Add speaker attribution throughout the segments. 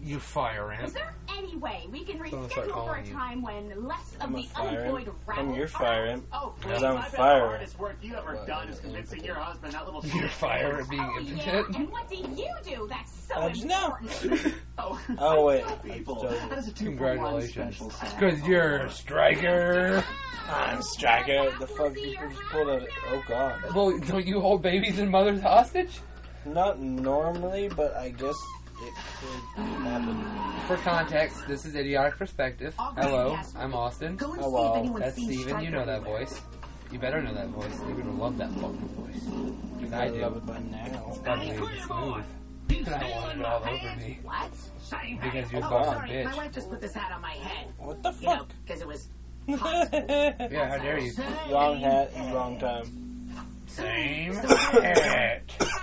Speaker 1: You fire ant.
Speaker 2: Is there any way we can
Speaker 1: Someone start
Speaker 2: reschedule for a
Speaker 1: calling you.
Speaker 2: time when less of
Speaker 3: I'm
Speaker 2: the
Speaker 3: a fire
Speaker 2: unemployed
Speaker 3: ant.
Speaker 2: rabble
Speaker 3: I'm your
Speaker 2: are
Speaker 3: fire
Speaker 2: out?
Speaker 3: ant.
Speaker 4: Oh, please.
Speaker 3: Because I'm
Speaker 4: I bet the
Speaker 3: fire.
Speaker 4: hardest work you ever done is convincing your husband that little
Speaker 1: You're fire at being
Speaker 2: Oh, yeah?
Speaker 1: impotent.
Speaker 2: And what do you do that's so
Speaker 3: How'd you know?
Speaker 2: important?
Speaker 3: Oh, wait.
Speaker 4: People.
Speaker 3: Totally.
Speaker 4: How does a 2.1
Speaker 1: Congratulations.
Speaker 4: special sound?
Speaker 1: Because you're a striker.
Speaker 3: I'm Striker. The fuck you just pulled out? Oh god.
Speaker 1: Well, don't you hold babies and mothers hostage?
Speaker 3: Not normally, but I guess it could happen.
Speaker 1: For context, this is Idiotic Perspective. Hello, I'm Austin.
Speaker 2: Go and
Speaker 3: Oh,
Speaker 2: see
Speaker 3: wow.
Speaker 2: if anyone's
Speaker 1: That's
Speaker 2: seen
Speaker 1: Steven, you know
Speaker 2: Stryker
Speaker 1: that
Speaker 2: anywhere.
Speaker 1: voice. You better know that voice. You're gonna love that fucking voice. Because I
Speaker 3: I love
Speaker 1: do.
Speaker 3: it by now.
Speaker 1: Probably smooth. And I want it all over me.
Speaker 2: What?
Speaker 1: Because you're
Speaker 2: Oh,
Speaker 1: fucking
Speaker 2: sorry. My
Speaker 1: bitch.
Speaker 2: wife just put this hat on my head.
Speaker 3: What the
Speaker 2: You know,
Speaker 3: fuck?
Speaker 2: because it was
Speaker 1: Yeah, how dare you?
Speaker 3: Wrong hat, wrong time.
Speaker 1: Same hat.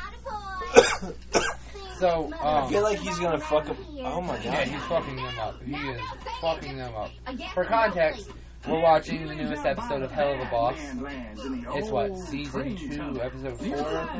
Speaker 1: So,
Speaker 3: I feel like he's gonna fuck up. Oh my
Speaker 1: yeah,
Speaker 3: god.
Speaker 1: he's fucking them up. He is fucking them up. For context, we're watching the newest episode of Hell of a Boss. It's what, season 2, episode 4?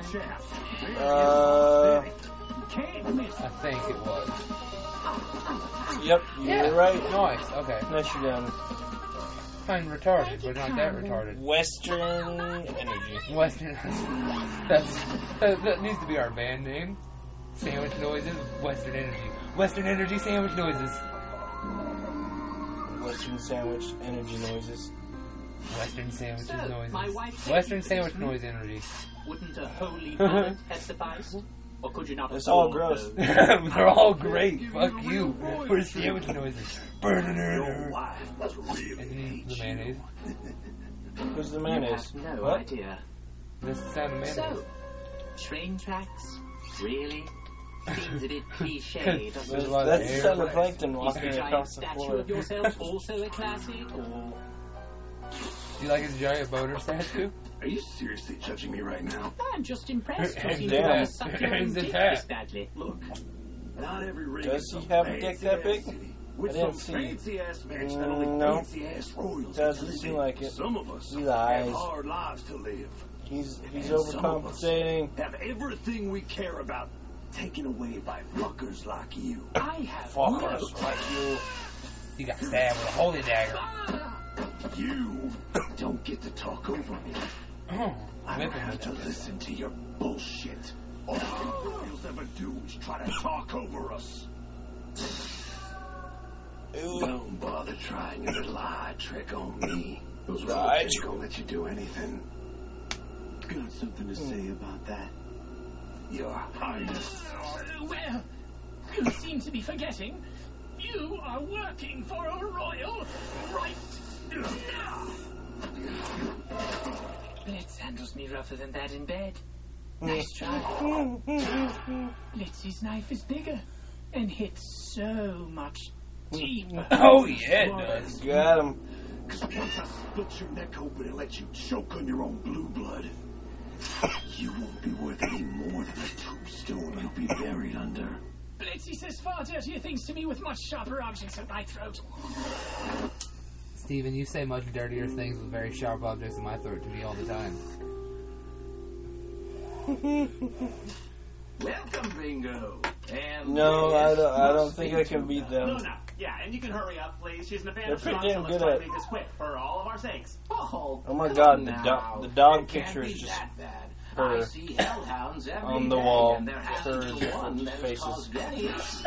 Speaker 1: I think it was.
Speaker 3: Yep, you're right.
Speaker 1: Nice, okay.
Speaker 3: Nice, you're done.
Speaker 1: Kind of retarded, but not that retarded.
Speaker 3: Western Energy.
Speaker 1: Western. That needs to be our band name. Sandwich Noises, Western Energy. Western Energy Sandwich Noises.
Speaker 3: Western Sandwich Energy Noises.
Speaker 1: Western Sandwiches
Speaker 4: So, my
Speaker 1: Noises.
Speaker 4: wife said
Speaker 1: Western
Speaker 4: you
Speaker 1: Sandwich
Speaker 4: could-
Speaker 1: Noise Energy.
Speaker 4: Wouldn't a holy bullet have sufficed? Or could you not
Speaker 3: It's all
Speaker 4: afford
Speaker 3: gross.
Speaker 4: those?
Speaker 1: They're all great. Fuck you. We're Sandwich Noises. Burning her. Isn't he the mayonnaise?
Speaker 3: Who's the
Speaker 4: I
Speaker 3: mayonnaise?
Speaker 4: have no
Speaker 3: What?
Speaker 4: idea.
Speaker 1: This is the sound of mayonnaise.
Speaker 4: So, train tracks? Really? Seems a bit cliche, doesn't
Speaker 1: There's a
Speaker 4: it?
Speaker 1: lot of
Speaker 3: That's the
Speaker 1: air.
Speaker 3: sound of plankton
Speaker 4: Is
Speaker 3: walking
Speaker 4: the giant
Speaker 3: across the
Speaker 4: statue
Speaker 3: floor.
Speaker 4: of yourself also a classic, or...
Speaker 1: Do you like his giant boner statue?
Speaker 5: Are you seriously judging me right now?
Speaker 4: I'm just impressed. You
Speaker 1: And
Speaker 4: seem
Speaker 3: damn.
Speaker 4: to have sucked your own
Speaker 1: He's a
Speaker 4: dick,
Speaker 1: tat.
Speaker 4: Miss Dudley.
Speaker 5: Look, not every ring
Speaker 3: Does
Speaker 5: is
Speaker 3: he
Speaker 5: some
Speaker 3: have a dick that
Speaker 5: fancy-ass
Speaker 3: big?
Speaker 5: city
Speaker 3: I
Speaker 5: with
Speaker 3: didn't
Speaker 5: some
Speaker 3: see.
Speaker 5: fancy-ass mansion that only
Speaker 3: No.
Speaker 5: fancy-ass royals
Speaker 3: Doesn't
Speaker 5: get to
Speaker 3: seem
Speaker 5: live.
Speaker 3: like it.
Speaker 5: Some of us
Speaker 3: He
Speaker 5: have
Speaker 3: lies.
Speaker 5: hard lives to live.
Speaker 3: He's
Speaker 5: And some of us
Speaker 3: overcompensating.
Speaker 5: have everything we care about taken away by fuckers like you.
Speaker 4: I have
Speaker 3: Fuckers like you.
Speaker 1: He got stabbed with a holy dagger.
Speaker 5: You don't get to talk over me.
Speaker 1: Oh,
Speaker 5: I don't
Speaker 1: whipping
Speaker 5: have
Speaker 1: it.
Speaker 5: to listen to your bullshit. All you royals ever do is try to talk over us. Don't bother trying a little eye trick on me. Those
Speaker 3: Eye
Speaker 5: royals ain't gonna let you do anything. Got something to say about that? Your Highness.
Speaker 6: Well, you seem to be forgetting. You are working for a royal, right?
Speaker 4: Blitz handles me rougher than that in bed. Nice try.
Speaker 6: Blitz's knife is bigger and hits so much deeper.
Speaker 1: Oh, yeah, it does.
Speaker 3: Got him.
Speaker 5: Cause once I split your neck open and let you choke on your own blue blood, you won't be worth any more than the tombstone you'll be buried under.
Speaker 6: Blitzy says far dirtier things to me with much sharper objects at my throat.
Speaker 1: Steven, you say much dirtier things with very sharp objects in my throat to me all the time.
Speaker 5: Welcome, Bingo. And
Speaker 3: No, I don't think I can beat them.
Speaker 4: No. Yeah, and you can hurry up, please. She's an
Speaker 3: They're
Speaker 4: fan of
Speaker 3: pretty
Speaker 4: strong,
Speaker 3: damn
Speaker 4: so
Speaker 3: good
Speaker 4: let's try
Speaker 3: at
Speaker 4: to make this quick for all of our sakes.
Speaker 5: Oh,
Speaker 3: Oh my
Speaker 5: come
Speaker 3: god,
Speaker 5: on
Speaker 3: the
Speaker 5: now.
Speaker 3: dog
Speaker 5: It
Speaker 3: picture
Speaker 5: can't
Speaker 3: is
Speaker 5: be
Speaker 3: just
Speaker 5: that bad.
Speaker 3: her
Speaker 5: I see hellhounds every
Speaker 3: on the
Speaker 5: day,
Speaker 3: wall.
Speaker 5: and there has
Speaker 3: Her
Speaker 5: to be one
Speaker 3: different
Speaker 5: that has
Speaker 3: faces.
Speaker 5: caused any.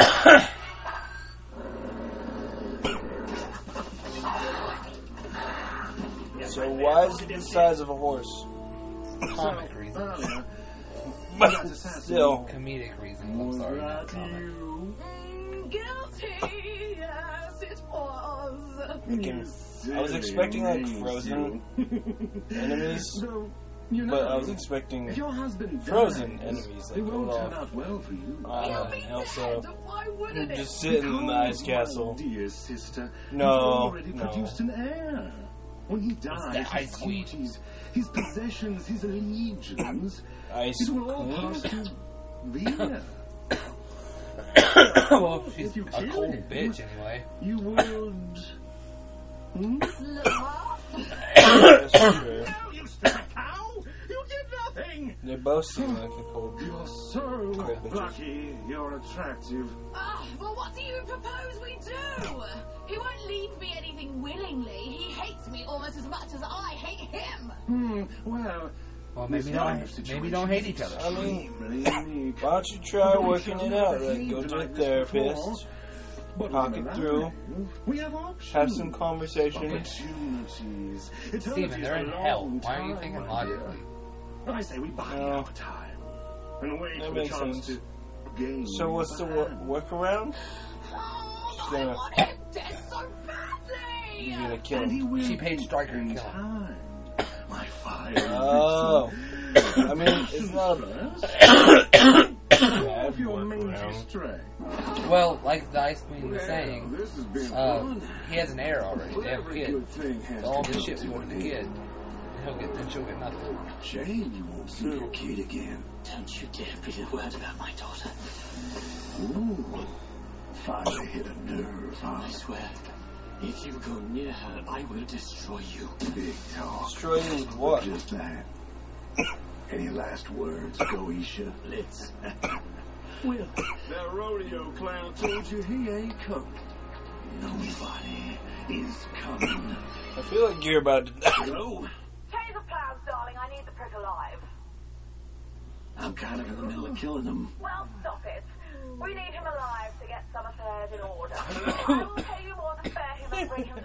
Speaker 3: So why is it the size of a horse?
Speaker 1: Comic reasons.
Speaker 5: Earlier,
Speaker 3: But still,
Speaker 1: Comedic reasons. I'm sorry, not comic.
Speaker 2: Guilty, yes, it was.
Speaker 3: I was expecting like Frozen enemies, but I was expecting
Speaker 5: If your husband
Speaker 3: Frozen
Speaker 5: dies,
Speaker 3: enemies
Speaker 5: it
Speaker 3: like
Speaker 5: won't turn
Speaker 3: Olaf,
Speaker 5: out well for you.
Speaker 3: Elsa,
Speaker 2: Why wouldn't it?
Speaker 3: just sitting in the ice castle.
Speaker 5: Dear sister,
Speaker 3: No,
Speaker 5: he's already
Speaker 3: no.
Speaker 5: produced an heir. When he dies,
Speaker 1: the Ice
Speaker 5: his
Speaker 1: Queen.
Speaker 5: duties, his possessions, his legions,
Speaker 3: Ice
Speaker 5: it will all pass
Speaker 3: Queen.
Speaker 5: to Vina.
Speaker 1: Well, she's
Speaker 5: If you
Speaker 1: a
Speaker 5: killed
Speaker 1: cold
Speaker 5: him,
Speaker 1: bitch anyway.
Speaker 5: You would. Hmm?
Speaker 3: That's true.
Speaker 4: You stupid cow! You did
Speaker 6: nothing.
Speaker 3: They both seem like a cold.
Speaker 5: You're so
Speaker 3: Bitches.
Speaker 5: lucky. You're attractive.
Speaker 2: Well, what do you propose we do? He won't leave me anything willingly. He hates me almost as much as I hate him.
Speaker 5: Well,
Speaker 1: maybe don't hate each other.
Speaker 3: I mean, why don't you try working it out? Like, go to a therapist, talk it through,
Speaker 5: we have options.
Speaker 3: have some conversation.
Speaker 5: Opportunities.
Speaker 1: Steven, they're in hell. Why are you thinking logically?
Speaker 5: I say we buy our time and wait
Speaker 3: That
Speaker 5: for the
Speaker 3: makes
Speaker 5: chance
Speaker 3: sense.
Speaker 5: to gain.
Speaker 3: So what's the workaround?
Speaker 2: Oh,
Speaker 3: gonna-
Speaker 2: I want him dead so badly.
Speaker 3: You're gonna kill
Speaker 5: And he
Speaker 3: him.
Speaker 5: will
Speaker 1: She paid Stryker to
Speaker 5: in
Speaker 1: kill him.
Speaker 5: time. My fire.
Speaker 3: Oh. I mean, it's not a bad
Speaker 5: Your mangy
Speaker 3: workaround.
Speaker 5: strength.
Speaker 1: Well, like the Ice Queen was saying,
Speaker 5: This has been fun.
Speaker 1: he has an heir already. They have a
Speaker 5: Every
Speaker 1: kid.
Speaker 5: good thing has
Speaker 1: So all
Speaker 5: to
Speaker 1: the
Speaker 5: go
Speaker 1: shit
Speaker 5: to
Speaker 1: will go to
Speaker 5: an
Speaker 1: the
Speaker 5: end.
Speaker 1: kid. And she'll get nothing.
Speaker 5: Shame you won't see your kid again.
Speaker 4: Don't you dare breathe a word about my daughter.
Speaker 5: Ooh. Fire hit a nerve, huh?
Speaker 4: I swear, if you go near her, I will destroy you.
Speaker 5: Big talk.
Speaker 3: Destroy you with what?
Speaker 5: Just that. Any last words, Goisha?
Speaker 4: Let's.
Speaker 5: Well, that rodeo clown told you he ain't coming. Nobody is coming.
Speaker 3: I feel like you're about to die.
Speaker 5: Hello?
Speaker 2: Taser plans, darling. I need the prick alive.
Speaker 5: I'm kind of in the middle of killing him.
Speaker 2: Well, stop it. We need him alive to get some affairs in order. I will pay you more to spare him and bring him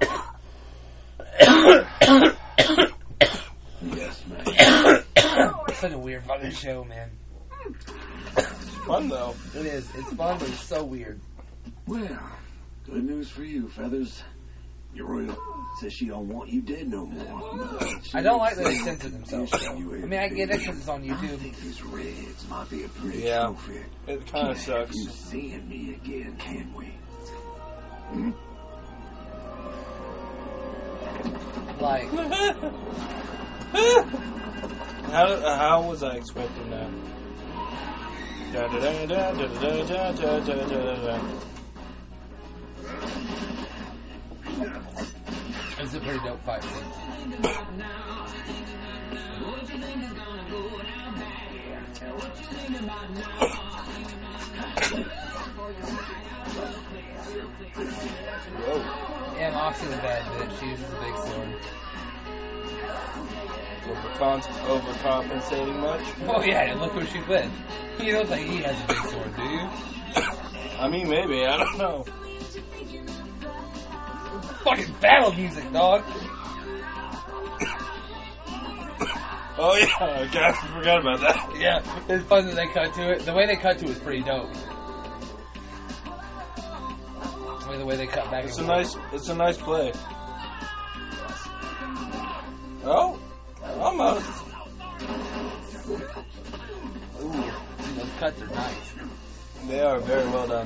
Speaker 2: to us.
Speaker 5: Yes, ma'am.
Speaker 1: It's such a weird fucking show, man.
Speaker 3: It's fun though.
Speaker 1: It is. It's fun, but it's so weird.
Speaker 5: Well, good news for you, Feathers. Your royal says she don't want you dead no more.
Speaker 1: I don't like that they censor themselves, though. I mean, I get it because it's on
Speaker 5: I
Speaker 1: YouTube.
Speaker 5: think these reds might be a pretty
Speaker 3: Yeah.
Speaker 5: trophy.
Speaker 3: It kind of sucks.
Speaker 5: You seeing me again, can we?
Speaker 1: Like,
Speaker 3: How was I expecting that? Da da da da da da da da da da da.
Speaker 1: it's a pretty dope fight scene.
Speaker 3: Whoa.
Speaker 1: Yeah, Moxie's a bad bitch. She uses a big sword.
Speaker 3: Overcompensating much?
Speaker 1: Oh yeah, and look who she's with. You don't think he has a big sword, do you?
Speaker 3: I mean, maybe. I don't know.
Speaker 1: Fucking battle music, dog.
Speaker 3: Oh yeah, I forgot about that.
Speaker 1: Yeah, it's fun that they cut to it. The way they cut to it is pretty dope. The way they cut back.
Speaker 3: It's
Speaker 1: and
Speaker 3: a
Speaker 1: forth.
Speaker 3: nice play. Oh, almost.
Speaker 1: Ooh, those cuts are nice.
Speaker 3: They are very well done.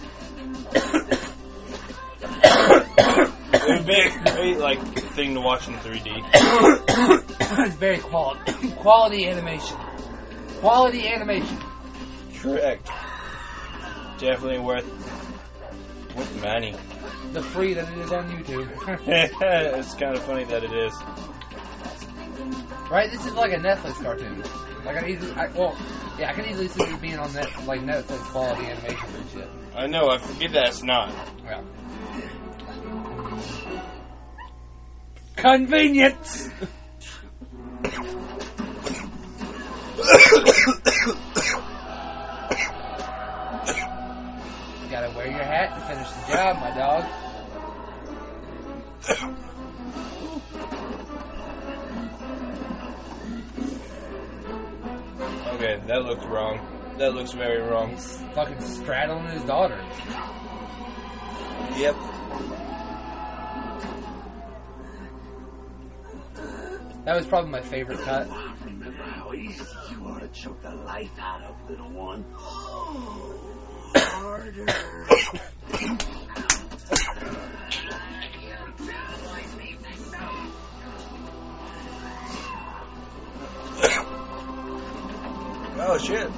Speaker 3: It's a great like thing to watch in 3D.
Speaker 1: It's very quality animation. Quality animation.
Speaker 3: Correct. Definitely worth the money.
Speaker 1: The free that it is on YouTube.
Speaker 3: It's kind of funny that it is.
Speaker 1: Right? This is like a Netflix cartoon. Like I can easily see it being on Netflix quality animation and shit.
Speaker 3: I know. I forget that it's not.
Speaker 1: Yeah. Convenience. You gotta wear your hat to finish the job, my dog.
Speaker 3: Okay, that looks wrong. That looks very wrong.
Speaker 1: He's fucking straddling his daughter.
Speaker 3: Yep.
Speaker 1: That was probably my favorite cut.
Speaker 5: Remember how easy you are to choke the life out of, little one. Harder.
Speaker 3: Oh shit.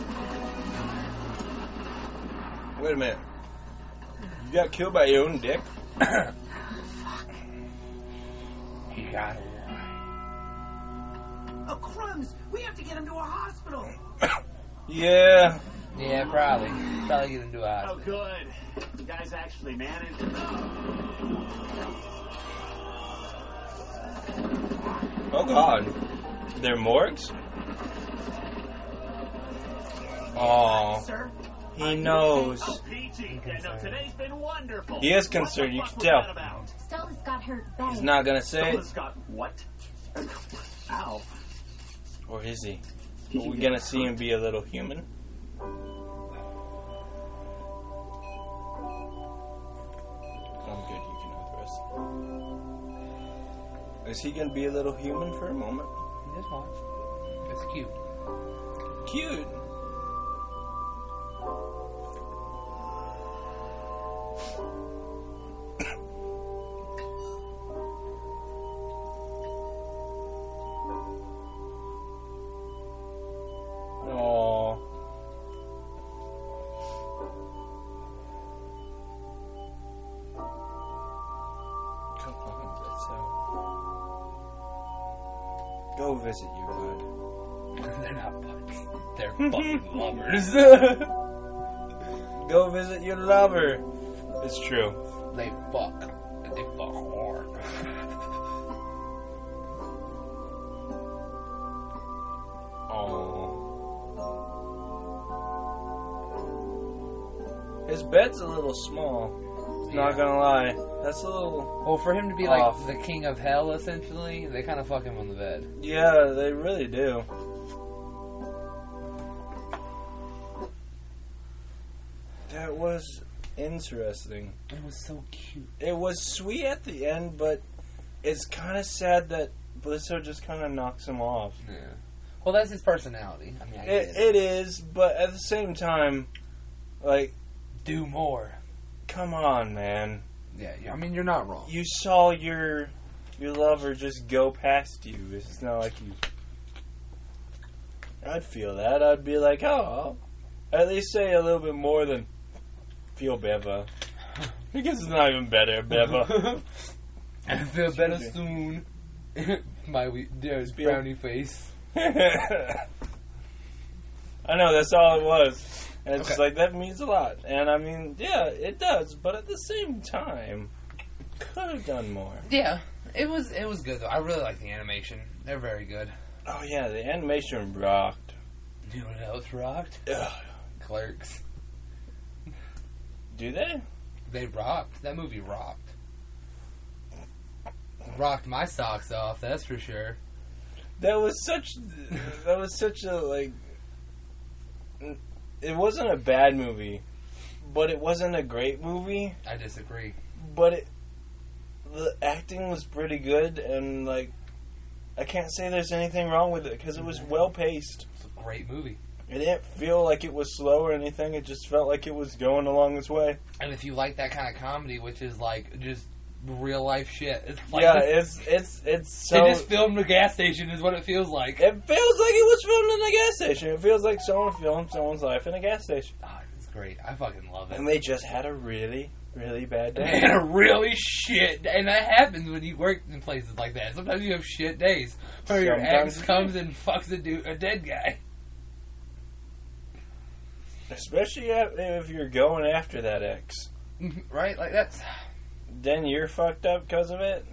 Speaker 3: Wait a minute. You got killed by your own dick?
Speaker 1: Fuck. He got
Speaker 5: Oh, crumbs! We have to get him to a hospital.
Speaker 3: Yeah.
Speaker 1: Yeah, probably. Probably get into a
Speaker 5: Oh,
Speaker 1: hospital.
Speaker 5: good. You guys actually managed.
Speaker 3: Oh God. They're morgues? Oh,
Speaker 5: Sir?
Speaker 3: he knows.
Speaker 5: Oh, Peachy. Yeah, no, today's been wonderful.
Speaker 3: He is concerned, you
Speaker 5: What
Speaker 3: can
Speaker 5: the
Speaker 3: tell.
Speaker 5: fuck was that about?
Speaker 2: Stella's got hurt bad.
Speaker 3: He's not gonna say it,
Speaker 5: Stella's got what? Ow.
Speaker 3: or is he? Are we gonna see him be a little human? I'm good, you can have the rest. Is he gonna be a little human for a moment?
Speaker 1: Just watch. It's cute.
Speaker 3: Cute. Aww. Come on, let's go visit your bud.
Speaker 1: They're not buds. They're fucking lovers.
Speaker 3: Go visit your lover. It's true.
Speaker 1: They fuck. And they fuck hard.
Speaker 3: Oh. His bed's a little small. Not gonna lie. That's a little.
Speaker 1: Well, for him to be like
Speaker 3: Off.
Speaker 1: the king of hell, essentially, they kind of fuck him on the bed.
Speaker 3: Yeah, they really do. That was interesting.
Speaker 1: It was so cute.
Speaker 3: It was sweet at the end, but it's kind of sad that Blisso just kind of knocks him off.
Speaker 1: Yeah. Well, that's his personality. I mean, I get
Speaker 3: It is, but at the same time, like,
Speaker 1: do more.
Speaker 3: come on, man.
Speaker 1: Yeah, I mean, you're not wrong.
Speaker 3: You saw your lover just go past you. It's not like you. I'd feel that. I'd be like, oh, at least say a little bit more than feel Beva. Because it's not even better, Beva.
Speaker 1: I feel better
Speaker 3: Excuse
Speaker 1: soon. My dearest
Speaker 3: Feel-
Speaker 1: brownie face.
Speaker 3: I know, that's all it was. And it's just
Speaker 1: Okay.
Speaker 3: like, that means a lot. And I mean, yeah, it does. But at the same time, could have done more.
Speaker 1: Yeah, it was good though. I really like the animation. They're very good.
Speaker 3: Oh, yeah, the animation rocked.
Speaker 1: You know what else rocked?
Speaker 3: Ugh.
Speaker 1: Clerks.
Speaker 3: Do they?
Speaker 1: They rocked. That movie rocked. Rocked my socks off, that's for sure.
Speaker 3: That was such a, like, it wasn't a bad movie, but it wasn't a great movie,
Speaker 1: I disagree.
Speaker 3: but the acting was pretty good, and, like, I can't say there's anything wrong with it, because it was well-paced.
Speaker 1: It's a great movie.
Speaker 3: It didn't feel like it was slow or anything, it just felt like it was going along its way.
Speaker 1: And if you like that kind of comedy, which is like just real life shit, it's like
Speaker 3: Yeah,
Speaker 1: this-
Speaker 3: it's so...
Speaker 1: they just filmed a gas station, is what it feels like.
Speaker 3: It feels like it was filmed in a gas station. It feels like someone filmed someone's life in a gas station.
Speaker 1: Oh, it's great. I fucking love it.
Speaker 3: And they just had a really, really bad day.
Speaker 1: And a really shit, and that happens when you work in places like that. Sometimes you have shit days where your
Speaker 3: Sometimes
Speaker 1: ex
Speaker 3: you do.
Speaker 1: comes and fucks a dead guy.
Speaker 3: Especially if you're going after that ex.
Speaker 1: Right? Like that's.
Speaker 3: Then you're fucked up because of it.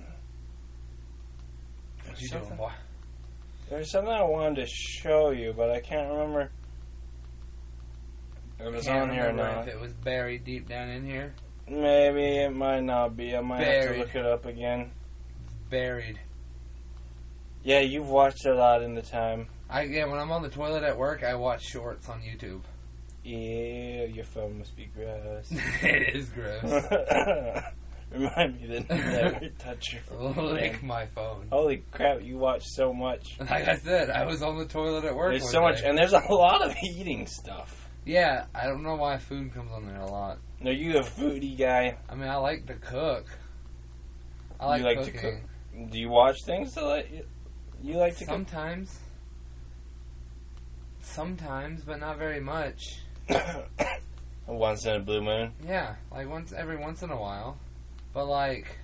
Speaker 1: What you doing, boy?
Speaker 3: There's something I wanted to show you, but I can't remember if it was
Speaker 1: Can't
Speaker 3: on here or
Speaker 1: remember
Speaker 3: not.
Speaker 1: if it was buried deep down in here.
Speaker 3: Maybe it might not be. I might have to
Speaker 1: Buried.
Speaker 3: look it up again.
Speaker 1: Buried.
Speaker 3: Yeah, you've watched a lot in the time.
Speaker 1: When I'm on the toilet at work, I watch shorts on YouTube.
Speaker 3: Yeah, your phone must be gross.
Speaker 1: It is gross.
Speaker 3: Remind me to never touch your phone.
Speaker 1: Lick my phone.
Speaker 3: Holy crap, you watch so much.
Speaker 1: Like I said, I was on the toilet at work.
Speaker 3: There's
Speaker 1: one
Speaker 3: so much,
Speaker 1: day.
Speaker 3: and there's a lot of eating stuff.
Speaker 1: Yeah, I don't know why food comes on there a lot.
Speaker 3: Are you a foodie guy?
Speaker 1: I mean, I like to cook. I like,
Speaker 3: You like to
Speaker 1: cooking.
Speaker 3: cook? Do you watch things that you like to
Speaker 1: Sometimes. Sometimes, but not very much.
Speaker 3: cook? Once in a blue moon.
Speaker 1: Yeah, like every once in a while. But like,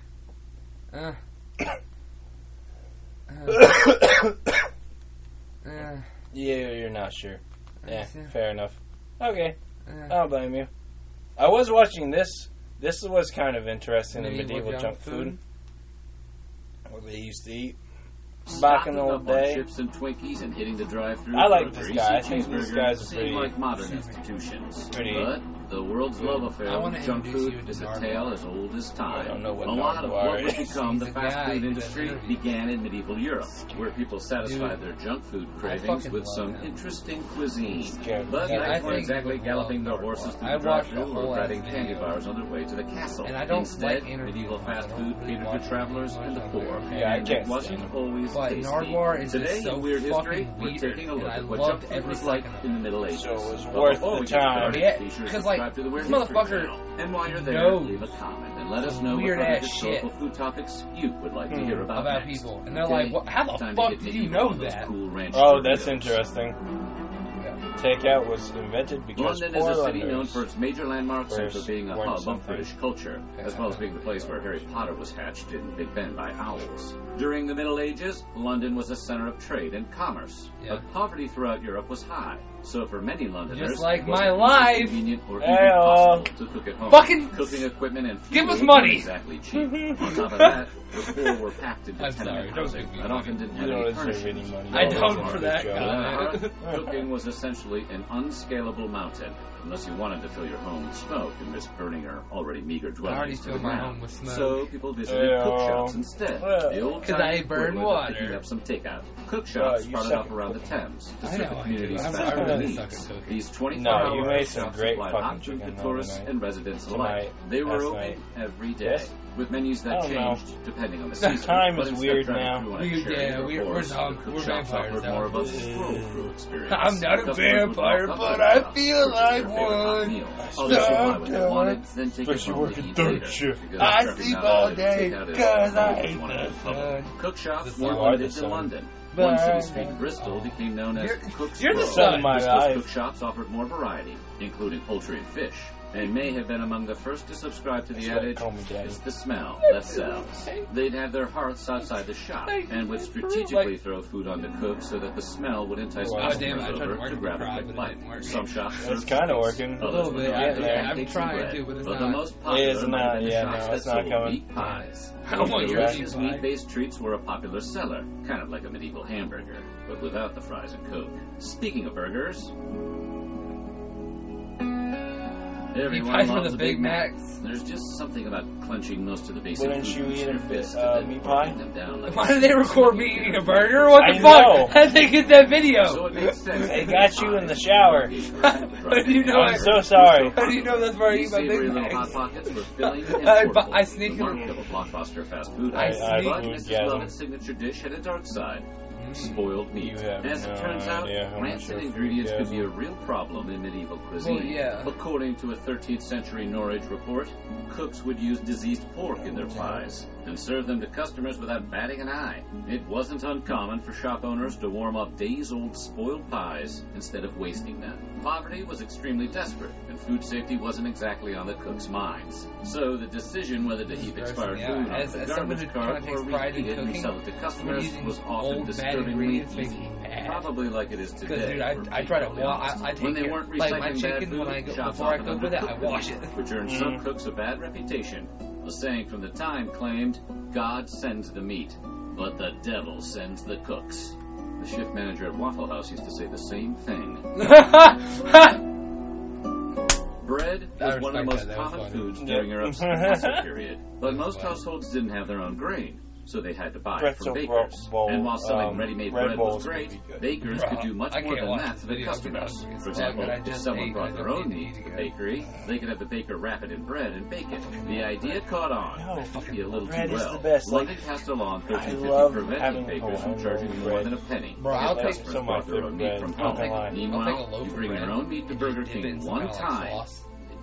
Speaker 3: Yeah, you're not sure. Yeah,
Speaker 1: Yeah.
Speaker 3: fair enough. Okay, I don't blame you. I was watching this. This was kind of interesting, the medieval junk food. What they used to eat back in the old day.
Speaker 7: Chips and Twinkies and hitting the drive-thru.
Speaker 3: I like this guy. I think these guys are pretty.
Speaker 7: Like modern institutions.
Speaker 3: Pretty.
Speaker 7: But the world's love affair
Speaker 1: I wanna
Speaker 7: with junk
Speaker 1: introduce
Speaker 7: food
Speaker 1: you to
Speaker 7: is a
Speaker 1: Nardwuar.
Speaker 7: tale as old as time.
Speaker 3: I don't know what
Speaker 7: a lot of
Speaker 3: Nardwuar
Speaker 7: what would
Speaker 3: is.
Speaker 7: become the
Speaker 1: He's the
Speaker 7: fast
Speaker 1: guy
Speaker 7: food
Speaker 1: who
Speaker 7: industry
Speaker 1: does interviews.
Speaker 7: began in medieval Europe, where people satisfied their junk food cravings
Speaker 1: fucking
Speaker 7: with
Speaker 1: love
Speaker 7: some
Speaker 1: him.
Speaker 7: interesting cuisine.
Speaker 3: Scared.
Speaker 7: But
Speaker 1: Yeah, I
Speaker 7: knights weren't
Speaker 1: think
Speaker 7: exactly
Speaker 1: you would
Speaker 7: galloping their
Speaker 1: love
Speaker 7: horses
Speaker 1: Nardwuar.
Speaker 7: through
Speaker 1: I
Speaker 7: the
Speaker 1: watched the
Speaker 7: drive-thru
Speaker 1: whole
Speaker 7: or riding
Speaker 1: ass
Speaker 7: candy
Speaker 1: video.
Speaker 7: bars on their way to the castle.
Speaker 1: And I don't
Speaker 7: Instead,
Speaker 1: like interviews.
Speaker 7: medieval
Speaker 1: I
Speaker 7: fast
Speaker 1: don't
Speaker 7: food
Speaker 1: really
Speaker 7: catered
Speaker 1: watch
Speaker 7: to travelers
Speaker 1: them.
Speaker 7: and the poor.
Speaker 3: Yeah, I
Speaker 7: And
Speaker 3: can't
Speaker 7: it wasn't
Speaker 3: stand
Speaker 7: always
Speaker 1: But
Speaker 7: tasty.
Speaker 1: Nardwuar is
Speaker 7: Today,
Speaker 1: just so
Speaker 7: in Weird History,
Speaker 1: fucking
Speaker 7: we're
Speaker 1: weird,
Speaker 7: taking a look
Speaker 1: and I
Speaker 7: at what
Speaker 1: loved
Speaker 7: junk food
Speaker 1: every
Speaker 7: was like
Speaker 1: second of
Speaker 7: in the Middle Ages.
Speaker 3: So it was
Speaker 7: But
Speaker 3: worth
Speaker 7: before
Speaker 3: the
Speaker 7: we get
Speaker 3: time.
Speaker 7: started,
Speaker 1: Yeah,
Speaker 7: be sure to
Speaker 1: 'cause, like,
Speaker 7: subscribe to the Weird
Speaker 1: this
Speaker 7: History
Speaker 1: motherfucker
Speaker 7: channel. And while you're there,
Speaker 1: knows
Speaker 7: leave a comment and let us know
Speaker 1: weird
Speaker 7: what other
Speaker 1: ass
Speaker 7: historical
Speaker 1: shit
Speaker 7: food topics you would like to hear about next.
Speaker 1: people. And they're
Speaker 7: Okay,
Speaker 1: like, what, how the
Speaker 7: time to
Speaker 1: fuck
Speaker 7: get
Speaker 1: did you
Speaker 7: medieval
Speaker 1: know
Speaker 7: on those
Speaker 1: that?
Speaker 7: cool ranch
Speaker 3: Oh, that's
Speaker 7: Doritos.
Speaker 3: interesting. Takeout was invented because
Speaker 7: London is a city known
Speaker 3: Portlanders
Speaker 7: for its major landmarks and for
Speaker 3: first
Speaker 7: being a
Speaker 3: weren't
Speaker 7: hub of
Speaker 3: something.
Speaker 7: British culture, as well as being the place where Harry Potter was hatched in Big Ben by owls. During the Middle Ages, London was a center of trade and commerce,
Speaker 1: Yeah.
Speaker 7: but poverty throughout Europe was high. So for many Londoners,
Speaker 1: Just like
Speaker 7: it wasn't
Speaker 1: my
Speaker 7: easy,
Speaker 1: life.
Speaker 7: convenient, or even
Speaker 3: Hey-o.
Speaker 7: possible to cook at home.
Speaker 1: Fucking
Speaker 7: cooking equipment and
Speaker 1: give
Speaker 7: fuel
Speaker 1: us money.
Speaker 7: weren't exactly cheap. On top of that, the poor were packed into
Speaker 1: I'm sorry,
Speaker 7: tenement
Speaker 1: don't
Speaker 7: housing
Speaker 1: give me
Speaker 7: that
Speaker 1: money.
Speaker 7: often didn't
Speaker 3: You
Speaker 7: have
Speaker 3: don't
Speaker 7: any
Speaker 3: deserve any
Speaker 7: furnishings.
Speaker 3: money.
Speaker 1: I
Speaker 3: That
Speaker 1: don't
Speaker 3: was
Speaker 1: for
Speaker 3: a
Speaker 1: that
Speaker 3: good
Speaker 1: guy.
Speaker 3: job.
Speaker 7: Cooking was essentially an unscalable mountain, unless you wanted to fill your home with smoke and risk burning your already meager
Speaker 1: I already
Speaker 7: dwellings to the
Speaker 1: filled my
Speaker 7: ground.
Speaker 1: home with smoke.
Speaker 7: So people visited
Speaker 3: Yeah.
Speaker 7: cookshops instead.
Speaker 3: Yeah.
Speaker 7: The old
Speaker 1: 'Cause I burn water.
Speaker 7: Picking up some takeout. Cookshops
Speaker 3: You
Speaker 7: sprouted
Speaker 3: suck
Speaker 7: up
Speaker 3: at
Speaker 7: around the
Speaker 3: cooking.
Speaker 7: Thames to
Speaker 1: I
Speaker 7: serve
Speaker 1: know
Speaker 7: the
Speaker 1: I do.
Speaker 7: community's
Speaker 1: I
Speaker 7: fast food
Speaker 1: really
Speaker 7: needs.
Speaker 1: suck at cooking.
Speaker 7: These 24
Speaker 3: No,
Speaker 7: hour
Speaker 3: you made some
Speaker 7: shops
Speaker 3: great
Speaker 7: supplied
Speaker 3: fucking
Speaker 7: hot food
Speaker 3: chicken
Speaker 7: to
Speaker 3: the other
Speaker 7: tourists
Speaker 3: night.
Speaker 7: and residents
Speaker 3: Tonight.
Speaker 7: alike. They were
Speaker 3: Last
Speaker 7: open
Speaker 3: night.
Speaker 7: every day.
Speaker 3: Yes?
Speaker 7: With menus that
Speaker 3: I don't know.
Speaker 7: changed depending on the season.
Speaker 3: time
Speaker 7: but
Speaker 3: is
Speaker 7: instead
Speaker 3: weird
Speaker 7: driving
Speaker 3: now.
Speaker 7: through on a
Speaker 1: Weird,
Speaker 7: chariot
Speaker 1: yeah,
Speaker 7: or
Speaker 1: we're
Speaker 7: horse,
Speaker 1: dumb.
Speaker 7: the
Speaker 1: We're
Speaker 7: cookshops
Speaker 1: vampires
Speaker 7: offered
Speaker 1: now.
Speaker 7: more of a stroll-through experience.
Speaker 1: I'm not a
Speaker 7: Customers would
Speaker 1: vampire,
Speaker 7: walk up
Speaker 1: but
Speaker 7: to the
Speaker 1: I
Speaker 7: shop,
Speaker 1: feel
Speaker 7: purchase their
Speaker 1: like
Speaker 7: favorite hot
Speaker 1: one.
Speaker 7: meal. Others would buy what they wanted, then take it
Speaker 3: Especially
Speaker 7: home to
Speaker 3: working
Speaker 7: eat
Speaker 3: third
Speaker 7: later,
Speaker 3: shift.
Speaker 7: because
Speaker 1: I
Speaker 7: prepping
Speaker 1: sleep
Speaker 7: not
Speaker 1: all
Speaker 7: only to
Speaker 1: day
Speaker 7: take out is
Speaker 1: 'cause I
Speaker 7: always
Speaker 1: hate
Speaker 7: one of
Speaker 1: the
Speaker 7: the public.
Speaker 1: sun.
Speaker 7: Cookshops
Speaker 1: The
Speaker 7: were
Speaker 1: sun.
Speaker 7: limited
Speaker 3: The
Speaker 7: to
Speaker 3: sun.
Speaker 7: London.
Speaker 1: But
Speaker 7: One city
Speaker 1: I
Speaker 7: street in
Speaker 1: know.
Speaker 7: Bristol became known as Cook's
Speaker 1: You're the
Speaker 7: Row.
Speaker 1: sun
Speaker 3: of my
Speaker 7: Bristol's
Speaker 3: life.
Speaker 7: cook shops offered more variety, including poultry and fish, and may have been among the first to subscribe to the
Speaker 3: That's what
Speaker 7: adage,
Speaker 3: call me daddy.
Speaker 7: it's the smell that sells. They'd have their hearths outside the shop, and would strategically throw food on the cook so that the smell would entice
Speaker 3: Oh,
Speaker 7: customers
Speaker 1: damn it, I tried to
Speaker 7: over
Speaker 1: work
Speaker 7: to
Speaker 1: the
Speaker 7: grab a
Speaker 1: crowd,
Speaker 7: quick
Speaker 1: but it
Speaker 7: bite.
Speaker 1: didn't work.
Speaker 7: Some shops
Speaker 3: It's
Speaker 7: served
Speaker 3: kinda
Speaker 7: cookies,
Speaker 3: working.
Speaker 7: others
Speaker 1: A little
Speaker 7: would
Speaker 1: bit,
Speaker 7: offer
Speaker 3: yeah,
Speaker 7: pancakes
Speaker 1: I'm
Speaker 7: and
Speaker 1: trying
Speaker 7: bread.
Speaker 1: to, but it's
Speaker 7: the
Speaker 1: not.
Speaker 7: most
Speaker 3: It
Speaker 7: popular
Speaker 3: is
Speaker 7: might
Speaker 3: not,
Speaker 7: have been the
Speaker 3: yeah,
Speaker 7: shops
Speaker 3: no,
Speaker 7: that
Speaker 3: it's not
Speaker 7: sold
Speaker 3: coming.
Speaker 7: meat pies.
Speaker 1: I want your
Speaker 7: Delicious
Speaker 1: meat pie.
Speaker 7: meat-based treats were a popular seller, kind of like a medieval hamburger, but without the fries and Coke. Speaking of burgers, everyone
Speaker 1: pies for
Speaker 7: loves
Speaker 1: the
Speaker 7: a
Speaker 1: Big
Speaker 7: Big Mac.
Speaker 1: Macs.
Speaker 7: There's just something about clenching most of the basic
Speaker 3: Wouldn't
Speaker 7: food
Speaker 3: you
Speaker 7: groups
Speaker 3: eat
Speaker 7: in
Speaker 3: a
Speaker 7: your
Speaker 3: bit,
Speaker 7: fist and then
Speaker 3: meat
Speaker 7: breaking
Speaker 3: pie?
Speaker 7: them down like
Speaker 1: Why
Speaker 7: a
Speaker 1: did they record me eating a burger? What the
Speaker 3: I
Speaker 1: fuck?
Speaker 3: know.
Speaker 1: How did they get that video?
Speaker 7: So it makes sense.
Speaker 3: They got you in the shower.
Speaker 1: How do you know
Speaker 3: I'm so sorry.
Speaker 1: How do you know that's where I eat
Speaker 7: These
Speaker 1: my
Speaker 7: savory
Speaker 1: Big
Speaker 7: little hot
Speaker 1: Macs?
Speaker 7: pockets were filling and
Speaker 1: I
Speaker 7: portable,
Speaker 1: sneak
Speaker 7: the
Speaker 1: them.
Speaker 7: mark of a blockbuster fast food.
Speaker 1: I
Speaker 7: item. But
Speaker 3: would
Speaker 7: Mrs.
Speaker 3: get 'em.
Speaker 7: Lovett's signature dish had a dark side. Spoiled meat.
Speaker 3: You have
Speaker 7: As it
Speaker 3: no
Speaker 7: turns out,
Speaker 3: idea how much
Speaker 7: rancid
Speaker 3: your food
Speaker 7: ingredients could
Speaker 3: gets.
Speaker 7: be a real problem in medieval cuisine.
Speaker 1: Well, yeah.
Speaker 7: According to a 13th century Norwich report, cooks would use diseased pork in their pies and serve them to customers without batting an eye. It wasn't uncommon for shop owners to warm up days-old spoiled pies instead of wasting them. Poverty was extremely desperate, and food safety wasn't exactly on the cooks' minds. So the decision whether to heap expired
Speaker 1: Yeah,
Speaker 7: food
Speaker 1: as
Speaker 7: onto the
Speaker 1: someone
Speaker 7: garbage
Speaker 1: who
Speaker 7: cart
Speaker 1: kinda takes
Speaker 7: or
Speaker 1: pride in
Speaker 7: reheat it and
Speaker 1: cooking,
Speaker 7: sell it to customers
Speaker 1: using
Speaker 7: was often
Speaker 1: old bad
Speaker 7: disturbingly
Speaker 1: ingredients makes
Speaker 7: easy.
Speaker 1: me mad.
Speaker 7: Probably like it is today.
Speaker 1: Because, dude, I
Speaker 7: for
Speaker 1: try to
Speaker 7: being
Speaker 1: wash.
Speaker 7: honest.
Speaker 1: I take
Speaker 7: when they
Speaker 1: care.
Speaker 7: weren't
Speaker 1: Like my
Speaker 7: recycling bad
Speaker 1: chicken, when I
Speaker 7: food,
Speaker 1: go
Speaker 7: shops
Speaker 1: before I
Speaker 7: often
Speaker 1: cook with it, I
Speaker 7: undercooked
Speaker 1: wash
Speaker 7: meat,
Speaker 1: it.
Speaker 7: which earned some cooks a bad reputation. A saying from the time claimed, "God sends the meat, but the devil sends the cooks." The shift manager at Waffle House used to say the same thing. Bread was one of the most
Speaker 1: respect that. That was
Speaker 7: common
Speaker 1: funny.
Speaker 7: foods
Speaker 3: Yep.
Speaker 7: during Europe's Classic period, but
Speaker 1: That was
Speaker 7: most
Speaker 1: funny.
Speaker 7: households didn't have their own grain, so they had to buy it from
Speaker 3: Pretzel
Speaker 7: bakers.
Speaker 3: bowl,
Speaker 7: And while selling ready-made
Speaker 3: bread
Speaker 7: bread
Speaker 3: bowls
Speaker 7: was
Speaker 3: would
Speaker 7: great,
Speaker 3: be good.
Speaker 7: bakers
Speaker 1: Bruh,
Speaker 7: could do much
Speaker 1: I
Speaker 7: more
Speaker 1: can't
Speaker 7: than
Speaker 1: watch
Speaker 7: that
Speaker 1: this
Speaker 7: for their
Speaker 1: video
Speaker 7: customers.
Speaker 1: because it's
Speaker 7: For example,
Speaker 1: fuck, I
Speaker 7: if
Speaker 1: just
Speaker 7: someone
Speaker 1: ate
Speaker 7: brought
Speaker 1: and
Speaker 7: their
Speaker 1: I
Speaker 7: own
Speaker 1: don't
Speaker 7: meat
Speaker 1: need
Speaker 7: to
Speaker 1: to
Speaker 7: the
Speaker 1: go.
Speaker 7: bakery, they could have the baker wrap it in bread and bake it. The idea caught on.
Speaker 3: No,
Speaker 7: Maybe a little
Speaker 3: bread
Speaker 7: too
Speaker 3: is
Speaker 7: well.
Speaker 3: the best.
Speaker 7: London
Speaker 3: Like,
Speaker 7: passed along
Speaker 3: I
Speaker 7: 1350
Speaker 3: love
Speaker 7: preventing
Speaker 3: having
Speaker 7: bakers from
Speaker 3: Hawaiian
Speaker 7: charging
Speaker 3: roll
Speaker 7: more
Speaker 3: bread.
Speaker 7: than a penny.
Speaker 1: Bro, I'll
Speaker 7: If
Speaker 1: take
Speaker 7: customers
Speaker 3: some of my
Speaker 7: brought their own
Speaker 3: favorite
Speaker 7: meat
Speaker 3: bread.
Speaker 7: from
Speaker 3: I'll
Speaker 7: home.
Speaker 3: take-
Speaker 1: I'll
Speaker 7: Meanwhile,
Speaker 1: take a loaf
Speaker 7: you
Speaker 1: of
Speaker 7: bring
Speaker 1: bread.
Speaker 7: your own meat to
Speaker 1: You
Speaker 7: Burger
Speaker 1: dip it
Speaker 7: King
Speaker 1: in some
Speaker 7: one
Speaker 1: kind of like
Speaker 7: time,
Speaker 1: sauce.